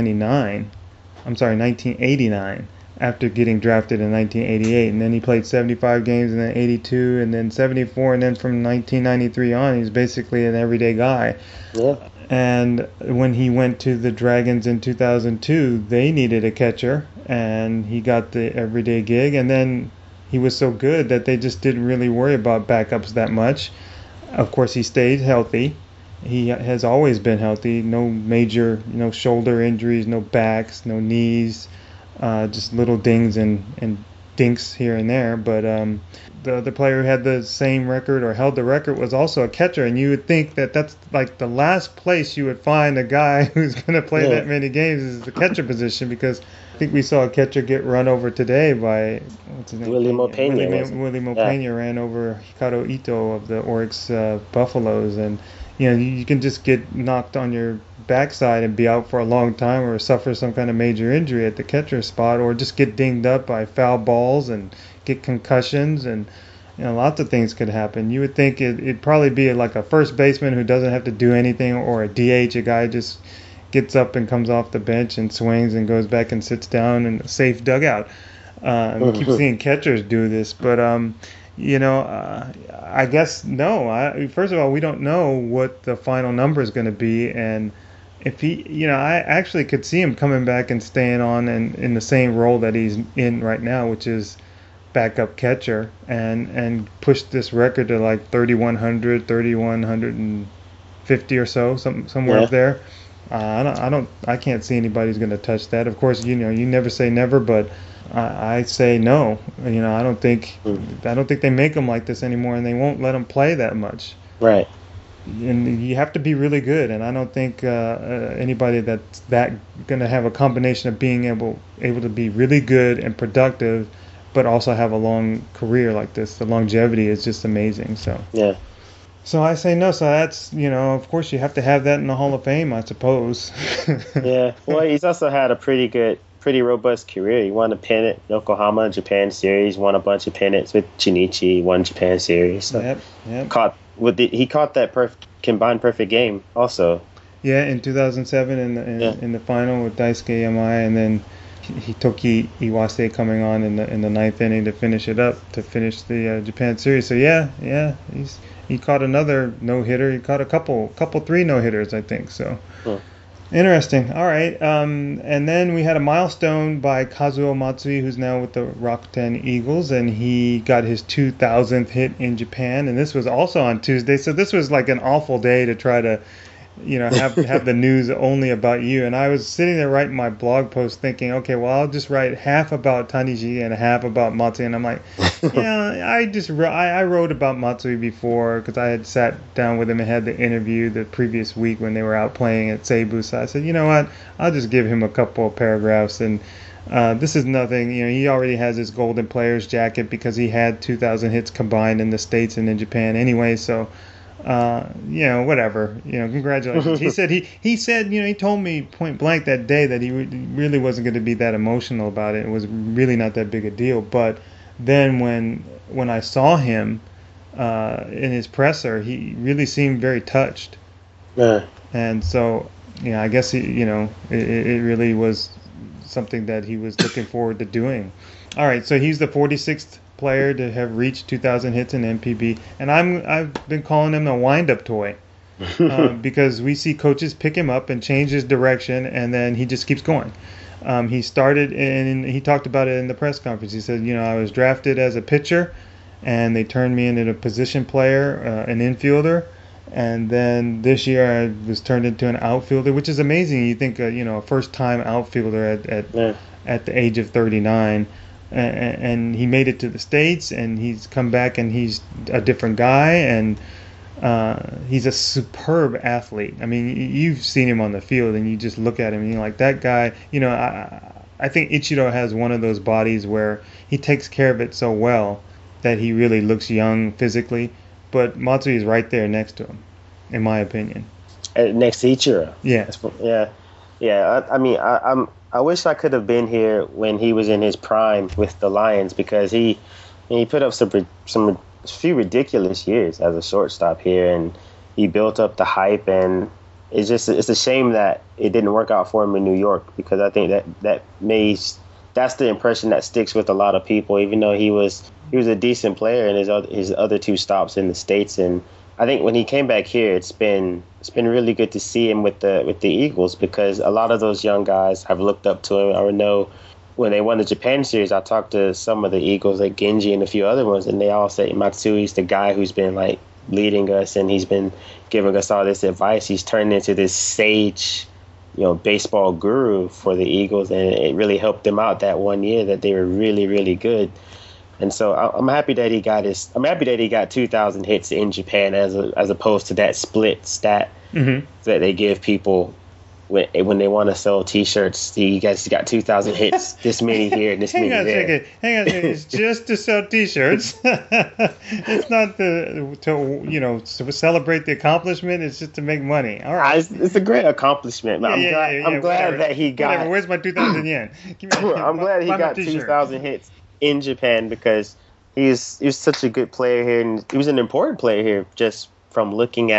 1989, after getting drafted in 1988, and then he played 75 games in then 82, and then 74, and then from 1993 on, he's basically an everyday guy. Yeah. And when he went to the Dragons in 2002, they needed a catcher, and he got the everyday gig, and then he was so good that they just didn't really worry about backups that much. Of course, he stayed healthy. He has always been healthy. No major, shoulder injuries, no backs, no knees, just little dings and dinks here and there. But the other player who had the same record or held the record was also a catcher, and you would think that that's like the last place you would find a guy who's going to play that many games is the catcher position, because I think we saw a catcher get run over today by what's his name? Willie Mopena. Willie Mopena ran over Hikaru Ito of the Oryx Buffaloes, and you can just get knocked on your backside and be out for a long time, or suffer some kind of major injury at the catcher spot, or just get dinged up by foul balls and get concussions, and lots of things could happen. You would think it'd probably be like a first baseman who doesn't have to do anything, or a DH, a guy just gets up and comes off the bench and swings and goes back and sits down in a safe dugout. We keep seeing catchers do this, but I guess no. First of all, we don't know what the final number is going to be, and if he, I actually could see him coming back and staying on in the same role that he's in right now, which is backup catcher, and push this record to like 3,100, 3,150 or so, somewhere up there. I can't see anybody's going to touch that. Of course, you never say never, but I say no. I don't think they make them like this anymore, and they won't let them play that much. Right. And you have to be really good, and I don't think anybody that's that going to have a combination of being able to be really good and productive, but also have a long career like this. The longevity is just amazing. So yeah. So I say no. So that's, of course you have to have that in the Hall of Fame, I suppose. Yeah. Well, he's also had a pretty robust career. He won a pennant in Yokohama Japan Series, won a bunch of pennants with Chinichi, won Japan Series. So Yep. he caught that combined perfect game also. Yeah, in 2007 in the final with Daisuke Yamai, and then Hitoki Iwase coming on in the ninth inning to finish it up, to finish the Japan Series. So yeah, he caught another no-hitter. He caught a couple 3 no-hitters, I think. So interesting. All right, and then we had a milestone by Kazuo Matsui, who's now with the Rakuten Eagles, and he got his 2,000th hit in Japan, and this was also on Tuesday. So this was like an awful day to try to have the news only about you. And I was sitting there writing my blog post thinking, okay, well, I'll just write half about Taniji and half about Matsui. And I'm like, I wrote about Matsui before because I had sat down with him and had the interview the previous week when they were out playing at Seibu. So I said, you know what, I'll just give him a couple of paragraphs. And this is nothing. He already has his Golden Players jacket because he had 2,000 hits combined in the States and in Japan anyway. So whatever, congratulations. He said, he told me point blank that day that he really wasn't going to be that emotional about it. It was really not that big a deal. But then when I saw him in his presser, he really seemed very touched. Yeah. And so, I guess it really was something that he was looking forward to doing. All right, so he's the 46th player to have reached 2,000 hits in MPB, and I've been calling him a wind-up toy because we see coaches pick him up and change his direction, and then he just keeps going. He started he talked about it in the press conference. He said, I was drafted as a pitcher, and they turned me into a position player, an infielder, and then this year I was turned into an outfielder, which is amazing. You think, a first-time outfielder at the age of 39. And he made it to the States, and he's come back, and he's a different guy, and he's a superb athlete. I mean, you've seen him on the field, and you just look at him, and you're like, that guy, I think Ichiro has one of those bodies where he takes care of it so well that he really looks young physically, but Matsui is right there next to him, in my opinion. Next to Ichiro? Yeah. Yeah. I wish I could have been here when he was in his prime with the Lions, because he put up some few ridiculous years as a shortstop here, and he built up the hype, and it's a shame that it didn't work out for him in New York, because I think that's the impression that sticks with a lot of people, even though he was a decent player in his other 2 stops in the States. And I think when he came back here, it's been really good to see him with the Eagles, because a lot of those young guys have looked up to him. I know when they won the Japan Series, I talked to some of the Eagles, like Genji and a few other ones, and they all say Matsui's the guy who's been like leading us, and he's been giving us all this advice. He's turned into this sage, baseball guru for the Eagles, and it really helped them out that one year that they were really, really good. And so I'm happy that he got 2,000 hits in Japan as opposed to that split stat that they give people when they want to sell T-shirts. He got 2,000 hits, this many here and this many there. Hang on a second. It's just to sell T-shirts. It's not to celebrate the accomplishment. It's just to make money. All right. It's a great accomplishment. I'm glad that he got. Whatever. Where's my 2,000 yen? I'm glad he got 2,000 hits in Japan, because he was such a good player here, and he was an important player here just from looking at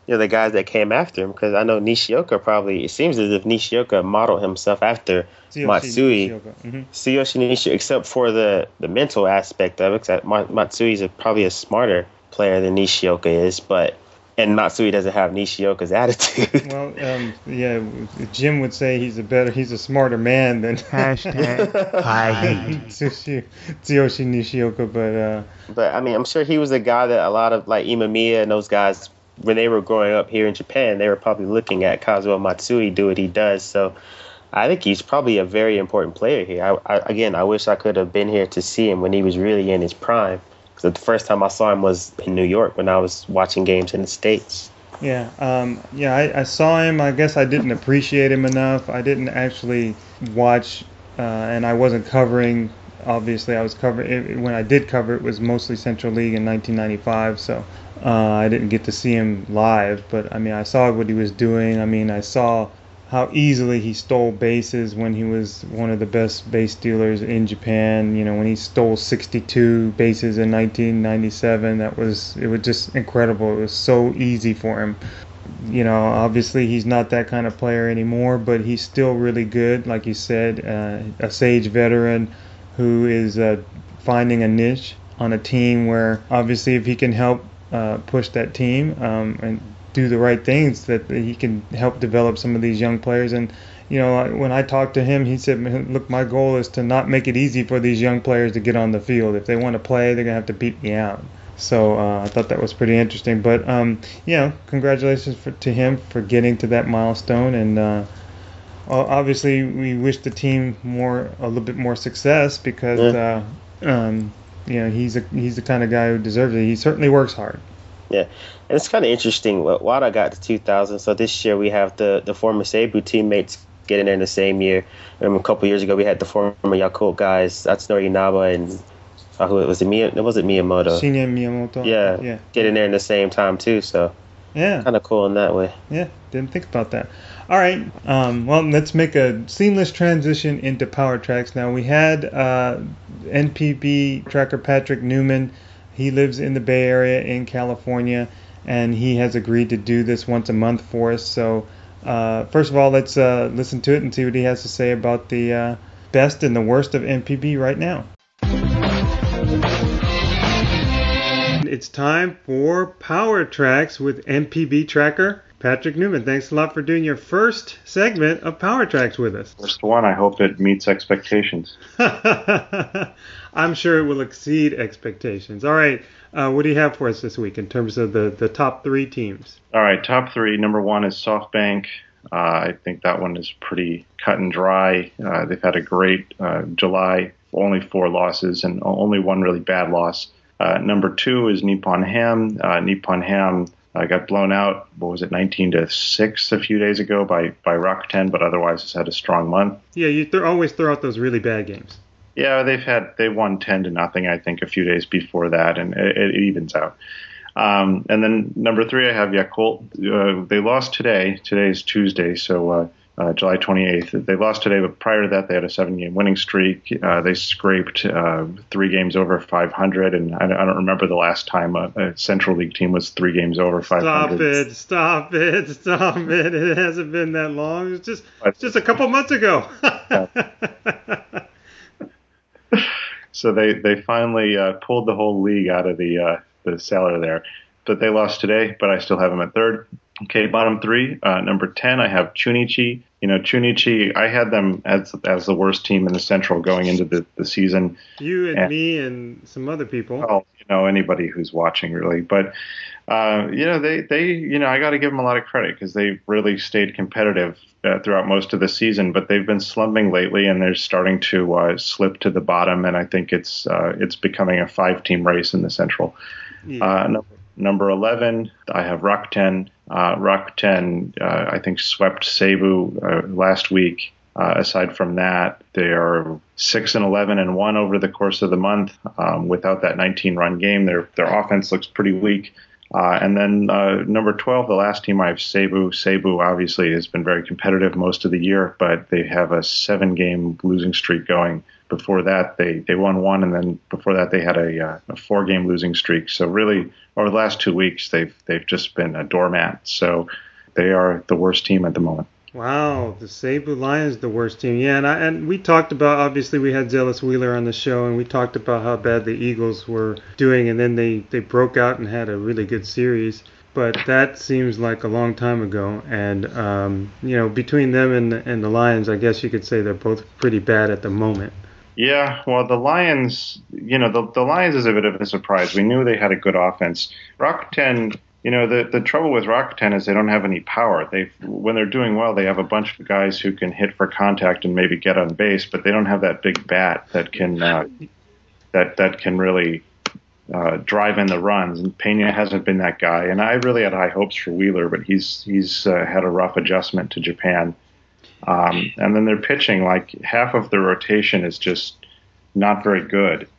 the guys that came after him, because I know Nishioka probably, it seems as if Nishioka modeled himself after Matsui. Tsuyoshi Nishioka, except for the mental aspect of it, because Matsui's probably a smarter player than Nishioka is, and Matsui doesn't have Nishioka's attitude. Well, yeah, Jim would say he's a smarter man than Hashtag I hate. Tsuyoshi Nishioka, But I mean, I'm sure he was a guy that a lot of like Imamiya and those guys, when they were growing up here in Japan, they were probably looking at Kazuo Matsui do what he does. So I think he's probably a very important player here. I wish I could have been here to see him when he was really in his prime. Because the first time I saw him was in New York when I was watching games in the States. Yeah, I saw him. I guess I didn't appreciate him enough. I didn't actually watch, and I wasn't covering. Obviously, I was covering. When I did cover, it was mostly Central League in 1995, so I didn't get to see him live. But I mean, I saw what he was doing. I mean, I saw how easily he stole bases when he was one of the best base stealers in Japan. You know, when he stole 62 bases in 1997, it was just incredible. It was so easy for him. You know, obviously he's not that kind of player anymore, but he's still really good. Like you said, a Sage veteran who is finding a niche on a team where obviously if he can help push that team and do the right things, that he can help develop some of these young players. And you know, when I talked to him, he said, look, my goal is to not make it easy for these young players to get on the field. If they want to play, they're gonna have to beat me out. So I thought that was pretty interesting. But you know, congratulations to him for getting to that milestone. And obviously we wish the team a little bit more success, because you know, he's the kind of guy who deserves it. He certainly works hard. Yeah, and it's kind of interesting. Wada got to 2000, so this year we have the former Seibu teammates getting there in the same year. A couple years ago we had the former Yakult guys, Atsunori Inaba and who was it? Miyamoto. Shinya Miyamoto. Yeah, getting there in the same time too. So yeah, kind of cool in that way. Yeah, didn't think about that. All right, well, let's make a seamless transition into Power Tracks. Now we had NPB tracker Patrick Newman. He lives in the Bay Area in California, and he has agreed to do this once a month for us. So first of all, let's listen to it and see what he has to say about the best and the worst of NPB right now. It's time for Power Tracks with NPB tracker Patrick Newman. Thanks a lot for doing your first segment of Power Tracks with us. First one. I hope it meets expectations. I'm sure it will exceed expectations. All right. What do you have for us this week in terms of the top three teams? All right. Top three. Number one is SoftBank. I think that one is pretty cut and dry. They've had a great July, only 4 losses and only one really bad loss. Number two is Nippon Ham. Nippon Ham got blown out, 19-6 a few days ago by Rakuten, but otherwise has had a strong month. Yeah, you always throw out those really bad games. Yeah, they won 10-0, I think, a few days before that, and it evens out. And then number three, I have Yakult. They lost today. Today's Tuesday, so July 28th. They lost today, but prior to that, they had a 7-game winning streak. They scraped 3 games over 500, and I don't remember the last time a Central League team was 3 games over 500. Stop it! It hasn't been that long. It's just a couple months ago. So they finally pulled the whole league out of the cellar there. But they lost today, but I still have them at third. Okay, bottom three. Number 10, I have Chunichi. You know, Chunichi, I had them as the worst team in the Central going into the season. You and me and some other people. Well, you know, anybody who's watching, really. But, you know, they I got to give them a lot of credit because they've really stayed competitive throughout most of the season. But they've been slumping lately, and they're starting to slip to the bottom. And I think it's becoming a 5-team race in the Central. Yeah. Number 11, I have Rakuten. Rakuten, I think, swept Seibu last week. Aside from that, they are 6-11-1 over the course of the month. Without that 19-run game, their offense looks pretty weak. And then number 12, the last team, I have Cebu. Cebu obviously has been very competitive most of the year, but they have a 7-game losing streak going. Before that, they won one, and then before that, they had a 4-game losing streak. So really, over the last 2 weeks, they've just been a doormat. So they are the worst team at the moment. Wow, the Cebu Lions, the worst team. Yeah, and we talked about, obviously we had Zealous Wheeler on the show, and we talked about how bad the Eagles were doing, and then they broke out and had a really good series. But that seems like a long time ago, and between them and the Lions, I guess you could say they're both pretty bad at the moment. Yeah, well, the Lions, the Lions is a bit of a surprise. We knew they had a good offense. Rakuten, the trouble with Rakuten is they don't have any power. When they're doing well, they have a bunch of guys who can hit for contact and maybe get on base, but they don't have that big bat that can that can really drive in the runs. And Pena hasn't been that guy. And I really had high hopes for Wheeler, but he's had a rough adjustment to Japan. And then they're pitching, like half of the rotation is just not very good.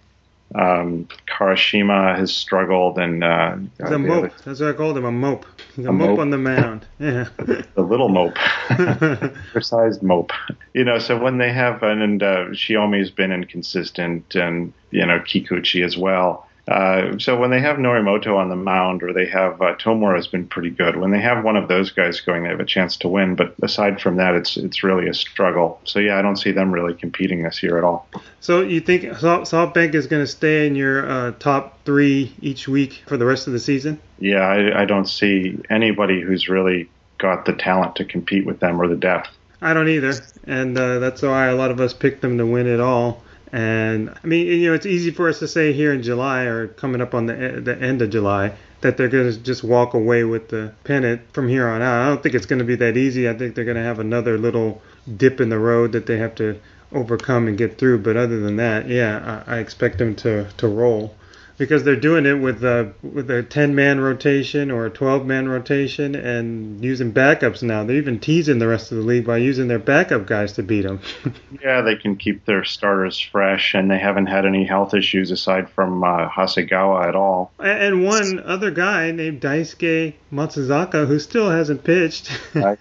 Karashima has struggled, and he's a mope. That's what I called him, a mope. He's a mope on the mound. Yeah, the little mope, oversized mope. So when they have and Shiomi's been inconsistent, and Kikuchi as well. So when they have Norimoto on the mound, or they have Tomura has been pretty good. When they have one of those guys going, they have a chance to win. But aside from that, it's really a struggle. So yeah, I don't see them really competing this year at all. So you think SoftBank is going to stay in your top 3 each week for the rest of the season? Yeah, I don't see anybody who's really got the talent to compete with them or the depth. I don't either, and that's why a lot of us picked them to win it all. And I mean, it's easy for us to say here in July, or coming up on the end of July, that they're going to just walk away with the pennant from here on out. I don't think it's going to be that easy. I think they're going to have another little dip in the road that they have to overcome and get through. But other than that, yeah, I expect them to roll, because they're doing it with a 10-man rotation or a 12-man rotation and using backups now. They're even teasing the rest of the league by using their backup guys to beat them. Yeah, they can keep their starters fresh, and they haven't had any health issues aside from Hasegawa at all. And one other guy named Daisuke Matsuzaka, who still hasn't pitched.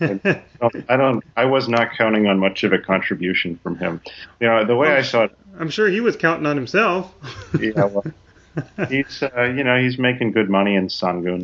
I was not counting on much of a contribution from him. The way I saw it, I'm sure he was counting on himself. Yeah, well, he's making good money in Sangun.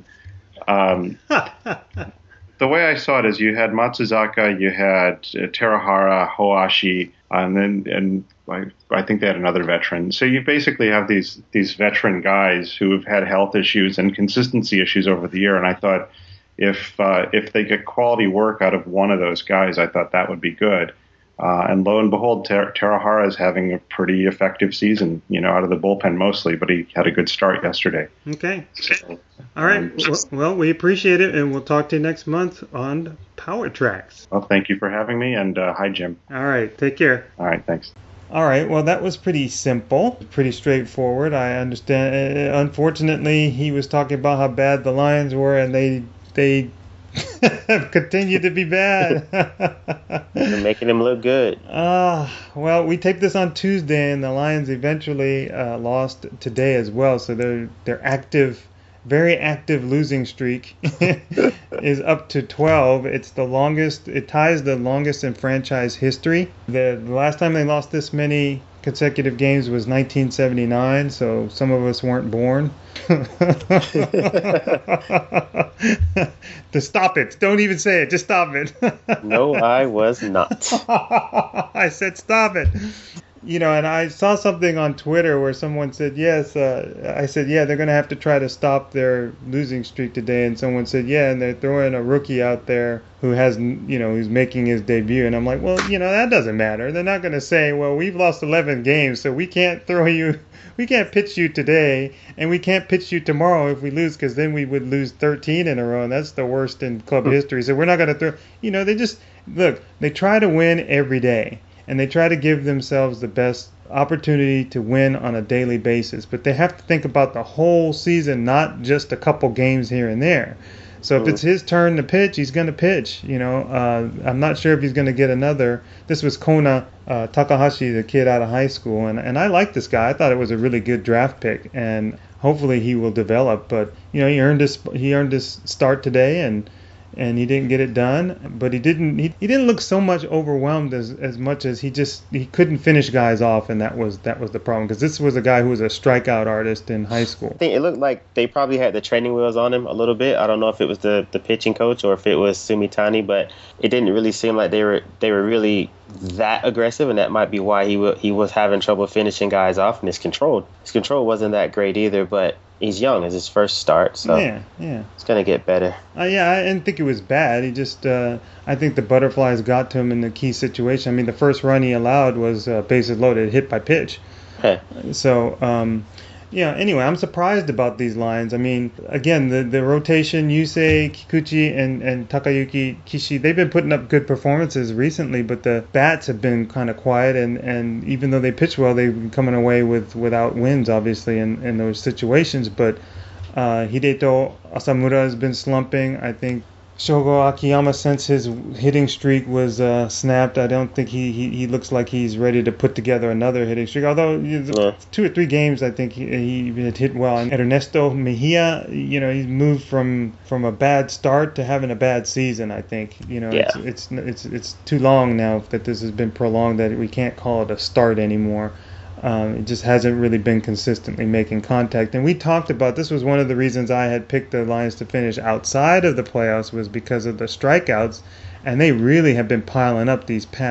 The way I saw it is you had Matsuzaka, you had Terahara, Hoashi, and I think they had another veteran. So you basically have these veteran guys who have had health issues and consistency issues over the year. And I thought if they get quality work out of one of those guys, I thought that would be good. And lo and behold, Terahara is having a pretty effective season, out of the bullpen mostly, but he had a good start yesterday. Okay. So, all right. Well, we appreciate it, and we'll talk to you next month on Power Tracks. Well, thank you for having me, and hi, Jim. All right. Take care. All right. Thanks. All right. Well, that was pretty simple, pretty straightforward. I understand. Unfortunately, he was talking about how bad the Lions were, and they continue to be bad. You're making them look good. Well, we taped this on Tuesday, and the Lions eventually lost today as well. So their very active losing streak is up to 12. It's the longest. It ties the longest in franchise history. The last time they lost this many consecutive games was 1979. So some of us weren't born. To stop it. Don't even say it. Just stop it. No, I was not. I said stop it. And I saw something on Twitter where someone said, yes, I said, yeah, they're going to have to try to stop their losing streak today. And someone said, yeah, and they're throwing a rookie out there who has, who's making his debut. And I'm like, well, that doesn't matter. They're not going to say, well, we've lost 11 games, so we can't pitch you today, and we can't pitch you tomorrow if we lose, because then we would lose 13 in a row, and that's the worst in club history. So we're not going to throw, they just, look, they try to win every day, and they try to give themselves the best opportunity to win on a daily basis, but they have to think about the whole season, not just a couple games here and there. So if it's his turn to pitch, he's going to pitch. I'm not sure if he's going to get another. This was Kona Takahashi, the kid out of high school, and I like this guy. I thought it was a really good draft pick, and hopefully he will develop. But he earned his start today, and he didn't get it done. But he didn't look so much overwhelmed as much as he couldn't finish guys off, and that was the problem, because this was a guy who was a strikeout artist in high school. I think it looked like they probably had the training wheels on him a little bit. I don't know if it was the pitching coach or if it was Sumitani, but it didn't really seem like they were really that aggressive, and that might be why he was having trouble finishing guys off. And his control wasn't that great either, but he's young. It's his first start, so yeah, it's gonna get better. I didn't think it was bad. He just, I think the butterflies got to him in the key situation. I mean, the first run he allowed was bases loaded, hit by pitch. Okay. So, anyway, I'm surprised about these lines. I mean, again, the rotation, Yusei, Kikuchi, and Takayuki Kishi, they've been putting up good performances recently, but the bats have been kind of quiet, and even though they pitch well, they've been coming away without wins, obviously, in those situations. But Hideto Asamura has been slumping. I think Shogo Akiyama, since his hitting streak was snapped, I don't think he looks like he's ready to put together another hitting streak. Although 2 or 3 games, I think he had hit well. And Ernesto Mejia, he's moved from a bad start to having a bad season. I think it's too long now that this has been prolonged that we can't call it a start anymore. It just hasn't really been consistently making contact. And we talked about, this was one of the reasons I had picked the Lions to finish outside of the playoffs, was because of the strikeouts. And they really have been piling up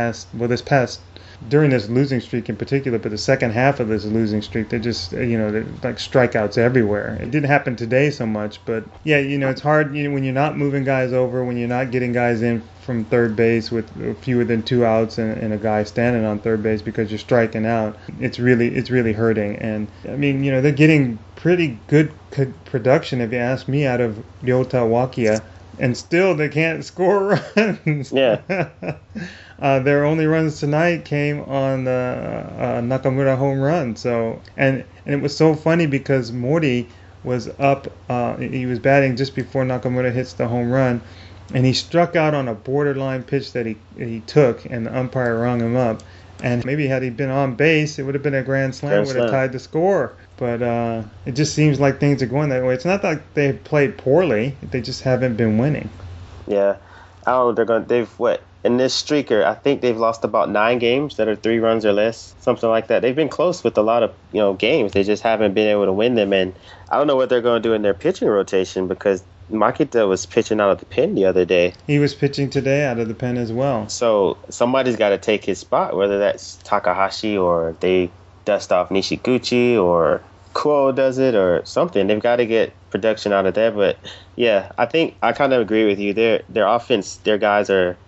during this losing streak in particular, but the second half of this losing streak, they're just, they're like strikeouts everywhere. It didn't happen today so much, but yeah, it's hard, when you're not moving guys over, when you're not getting guys in from third base with fewer than 2 outs and a guy standing on third base because you're striking out. It's really hurting. And I mean, they're getting pretty good production, if you ask me, out of Ryota Wakia, and still they can't score runs. Yeah. Their only runs tonight came on Nakamura home run. So and it was so funny because Mori was up. He was batting just before Nakamura hits the home run, and he struck out on a borderline pitch that he took, and the umpire rung him up. And maybe had he been on base, it would have been a grand slam, would have tied the score. But it just seems like things are going that way. It's not like they've played poorly; they just haven't been winning. Yeah, I don't know. In this streaker, I think they've lost about 9 games that are 3 runs or less, something like that. They've been close with a lot of games. They just haven't been able to win them. And I don't know what they're going to do in their pitching rotation, because Makita was pitching out of the pen the other day. He was pitching today out of the pen as well. So somebody's got to take his spot, whether that's Takahashi or they dust off Nishiguchi or Kuo does it or something. They've got to get production out of there. But yeah, I think I kind of agree with you. Their offense, enough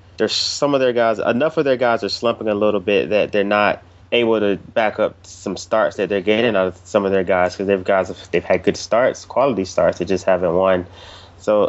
of their guys are slumping a little bit that they're not able to back up some starts that they're getting out of some of their guys, because they've had good starts, quality starts, they just haven't won. So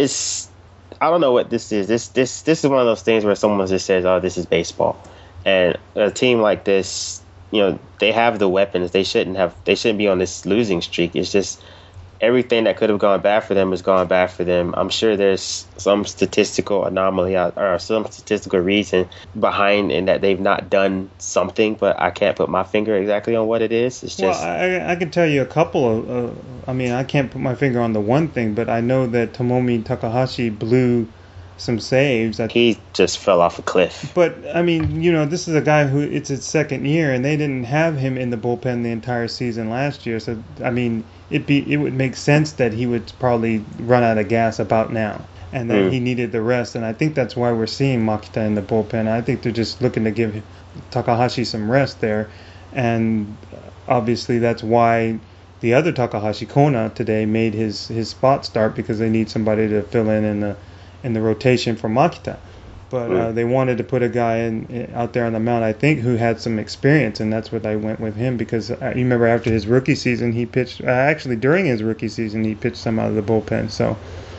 I don't know what this is. This is one of those things where someone just says, "Oh, this is baseball," and a team like this, they have the weapons. They shouldn't be on this losing streak. It's just everything that could have gone bad for them has gone bad for them. I'm sure there's some statistical anomaly or some statistical reason behind in that they've not done something, but I can't put my finger exactly on what it is. It's just... Well, I can tell you a couple of... I can't put my finger on the one thing, but I know that Tomomi Takahashi blew some saves. He just fell off a cliff. But, this is a guy who, it's his second year, and they didn't have him in the bullpen the entire season last year. So, it would make sense that he would probably run out of gas about now, and that he needed the rest. And I think that's why we're seeing Makita in the bullpen. I think they're just looking to give Takahashi some rest there. And obviously that's why the other Takahashi, Kona, today made his spot start, because they need somebody to fill in the rotation for Makita. But they wanted to put a guy out there on the mound, I think, who had some experience, and that's what I went with him, because you remember after his rookie season, he pitched, actually during his rookie season, he pitched some out of the bullpen. So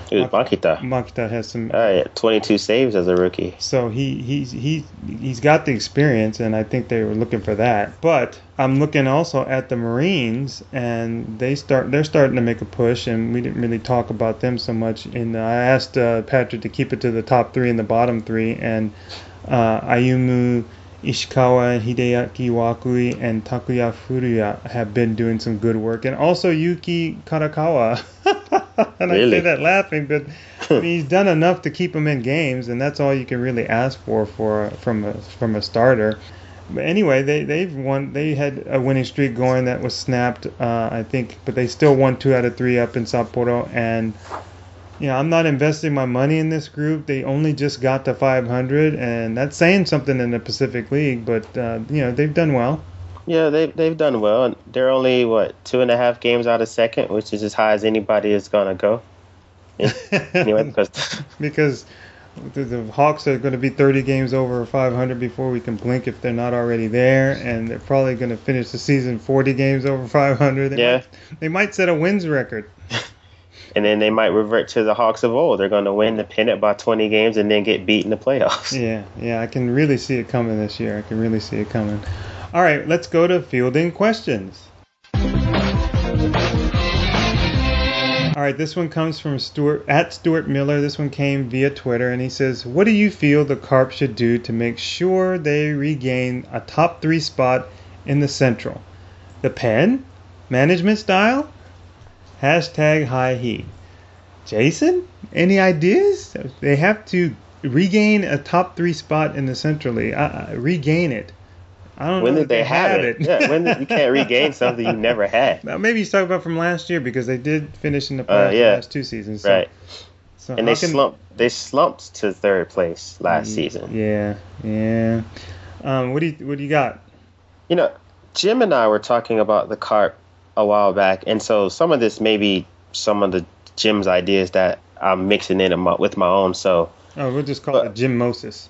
It was Makita. Makita has some. Yeah, 22 saves as a rookie. So he's got the experience, and I think they were looking for that. But I'm looking also at the Marines, and they're starting to make a push, and we didn't really talk about them so much. And I asked Patrick to keep it to the top three and the bottom three, and Ayumu, Ishikawa, Hideaki Wakui, and Takuya Furuya have been doing some good work, and also Yuki Karakawa. And Really? I say that laughing, but I mean, he's done enough to keep him in games, and that's all you can really ask for from a starter. But anyway, they've won. They had a winning streak going that was snapped, I think, but they still won 2 out of 3 up in Sapporo. And I'm not investing my money in this group. They only just got to 500, and that's saying something in the Pacific League. But they've done well. Yeah, they've done well. And they're only 2.5 games out of second, which is as high as anybody is gonna go. Anyway, because the Hawks are going to be 30 games over 500 before we can blink if they're not already there, and they're probably going to finish the season 40 games over 500. They might set a wins record. And then they might revert to the Hawks of old. They're going to win the pennant by 20 games and then get beat in the playoffs. Yeah, I can really see it coming this year. I can really see it coming. All right, let's go to fielding questions. All right, this one comes from Stuart Miller. This one came via Twitter, and he says, what do you feel the Carp should do to make sure they regain a top 3 spot in the Central? The pen? Management style? #high heat. Jason, any ideas? They have to regain a top 3 spot in the Central League. Regain it. I don't know. When did they have it? Yeah, you can't regain something you never had. Now, maybe he's talking about from last year because they did finish in the last 2 seasons. So, right. So and they slumped to 3rd place last season. Yeah. What do you got? Jim and I were talking about the Carp a while back, and so some of this may be some of the Jim's ideas that I'm mixing in with my own. So we'll just call it Jim Moses.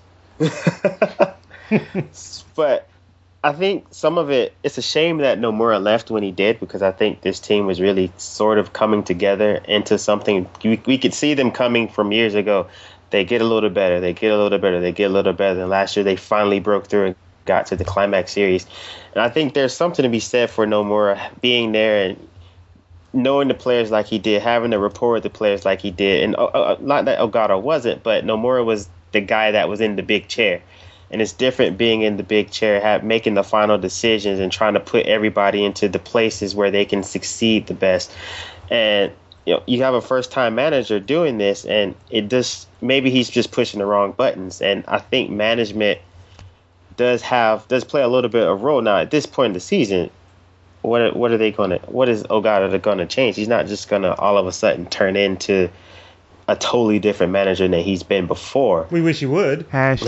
But I think some of it's a shame that Nomura left when he did, because I think this team was really sort of coming together into something. We could see them coming from years ago. They get a little better. They get a little better. They get a little better. And last year they finally broke through and got to the climax series. And I think there's something to be said for Nomura being there and knowing the players like he did, having a rapport with the players like he did. And not that Ogata wasn't, but Nomura was the guy that was in the big chair. And it's different being in the big chair, making the final decisions and trying to put everybody into the places where they can succeed the best. And you have a first-time manager doing this, and maybe he's just pushing the wrong buttons. And I think management does play a little bit of a role now at this point in the season. What is Ogata gonna change? He's not just gonna all of a sudden turn into a totally different manager than he's been before. We wish he would. #high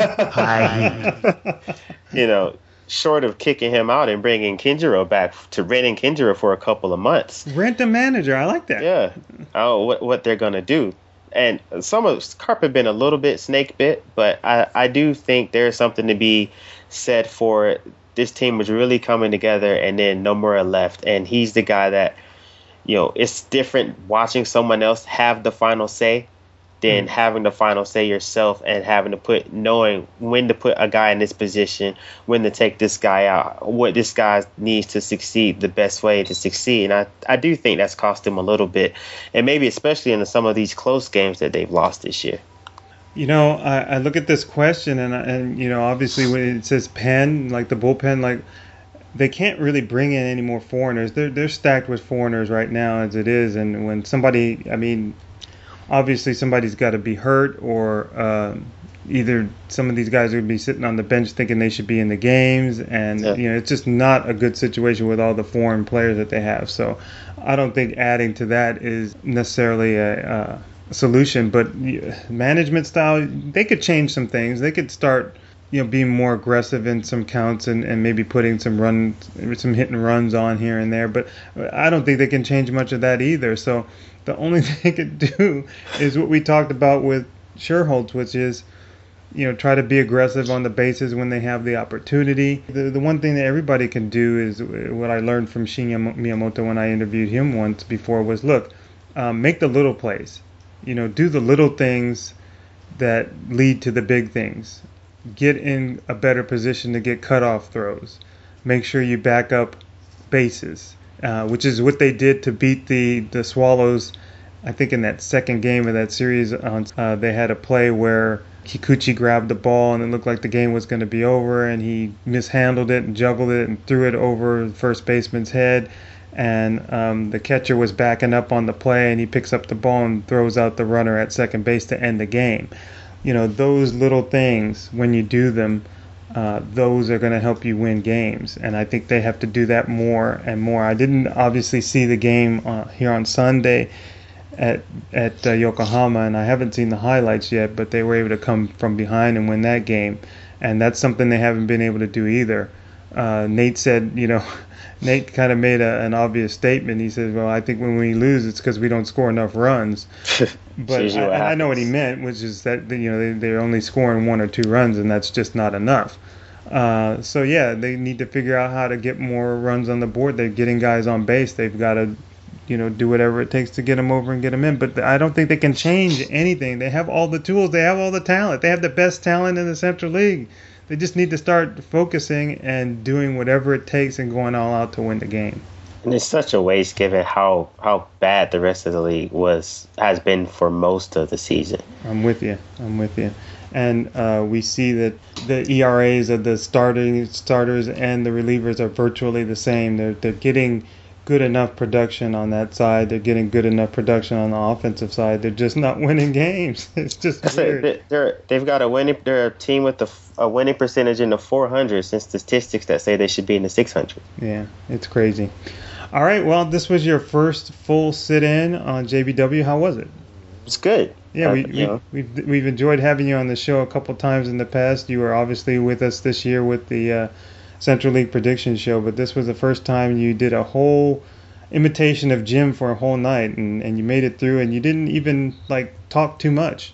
heat. Short of kicking him out and bringing Kinjiro back, to renting Kinjiro for a couple of months. Rent a manager. I like that. Yeah. What they're going to do. And some of Carp have been a little bit snake bit, but I do think there's something to be said for it. This team was really coming together, and then Nomura left, and he's the guy that, it's different watching someone else have the final say than having the final say yourself, and knowing when to put a guy in this position, when to take this guy out, what this guy needs to succeed, the best way to succeed. And I do think that's cost him a little bit, and maybe especially in some of these close games that they've lost this year. I look at this question, and obviously when it says pen, like the bullpen, like they can't really bring in any more foreigners. They're stacked with foreigners right now as it is, and when obviously somebody's got to be hurt, or either some of these guys are going to be sitting on the bench thinking they should be in the games, and it's just not a good situation with all the foreign players that they have. So I don't think adding to that is necessarily a solution. But management style, they could change some things. They could start being more aggressive in some counts and maybe putting some hit and runs on here and there. But I don't think they can change much of that either. So the only thing they could do is what we talked about with Sherholtz, which is, try to be aggressive on the bases when they have the opportunity. The one thing that everybody can do is what I learned from Shinya Miyamoto when I interviewed him once before was, look, make the little plays. do the little things that lead to the big things. Get in a better position to get cutoff throws. Make sure you back up bases, which is what they did to beat the Swallows. I think in that second game of that series, they had a play where Kikuchi grabbed the ball and it looked like the game was going to be over, and he mishandled it and juggled it and threw it over the first baseman's head. And the catcher was backing up on the play, and he picks up the ball and throws out the runner at second base to end the game. Those little things, when you do them, those are going to help you win games. And I think they have to do that more and more. I didn't obviously see the game here on Sunday at Yokohama, and I haven't seen the highlights yet, but they were able to come from behind and win that game. And that's something they haven't been able to do either. Nate said, Nate kind of made an obvious statement. He said, well, I think when we lose, it's because we don't score enough runs. But I know what he meant, which is that they're only scoring 1 or 2 runs, and that's just not enough. So, yeah, they need to figure out how to get more runs on the board. They're getting guys on base. They've got to do whatever it takes to get them over and get them in. But I don't think they can change anything. They have all the tools. They have all the talent. They have the best talent in the Central League. They just need to start focusing and doing whatever it takes and going all out to win the game. And it's such a waste given how bad the rest of the league has been for most of the season. I'm with you. And we see that the ERAs of the starters and the relievers are virtually the same. They're getting good enough production on that side. They're getting good enough production on the offensive side. They're just not winning games. It's just weird. They've got they're a team with a winning percentage in the 400s and statistics that say they should be in the 600. Yeah, it's crazy. All right, well, this was your first full sit-in on JBW. How was it? It's good. Yeah, we've enjoyed having you on the show a couple times in the past. You were obviously with us this year with the Central League Prediction Show, but this was the first time you did a whole imitation of Jim for a whole night, and you made it through, and you didn't even talk too much.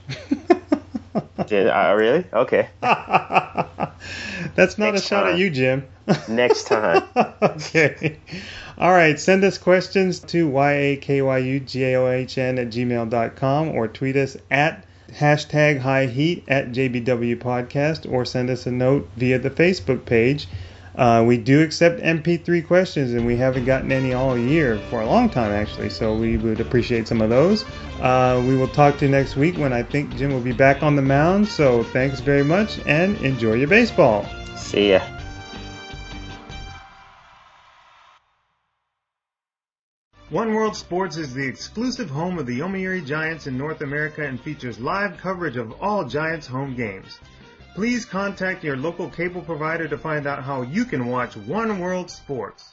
Did I really? Okay. That's not a shot at you, Jim. Next time. Okay. All right. Send us questions to yakyugaohn@gmail.com or tweet us at #highheat at JBW Podcast, or send us a note via the Facebook page. We do accept MP3 questions, and we haven't gotten any all year for a long time, actually, so we would appreciate some of those. We will talk to you next week when I think Jim will be back on the mound, so thanks very much, and enjoy your baseball. See ya. One World Sports is the exclusive home of the Yomiuri Giants in North America and features live coverage of all Giants home games. Please contact your local cable provider to find out how you can watch One World Sports.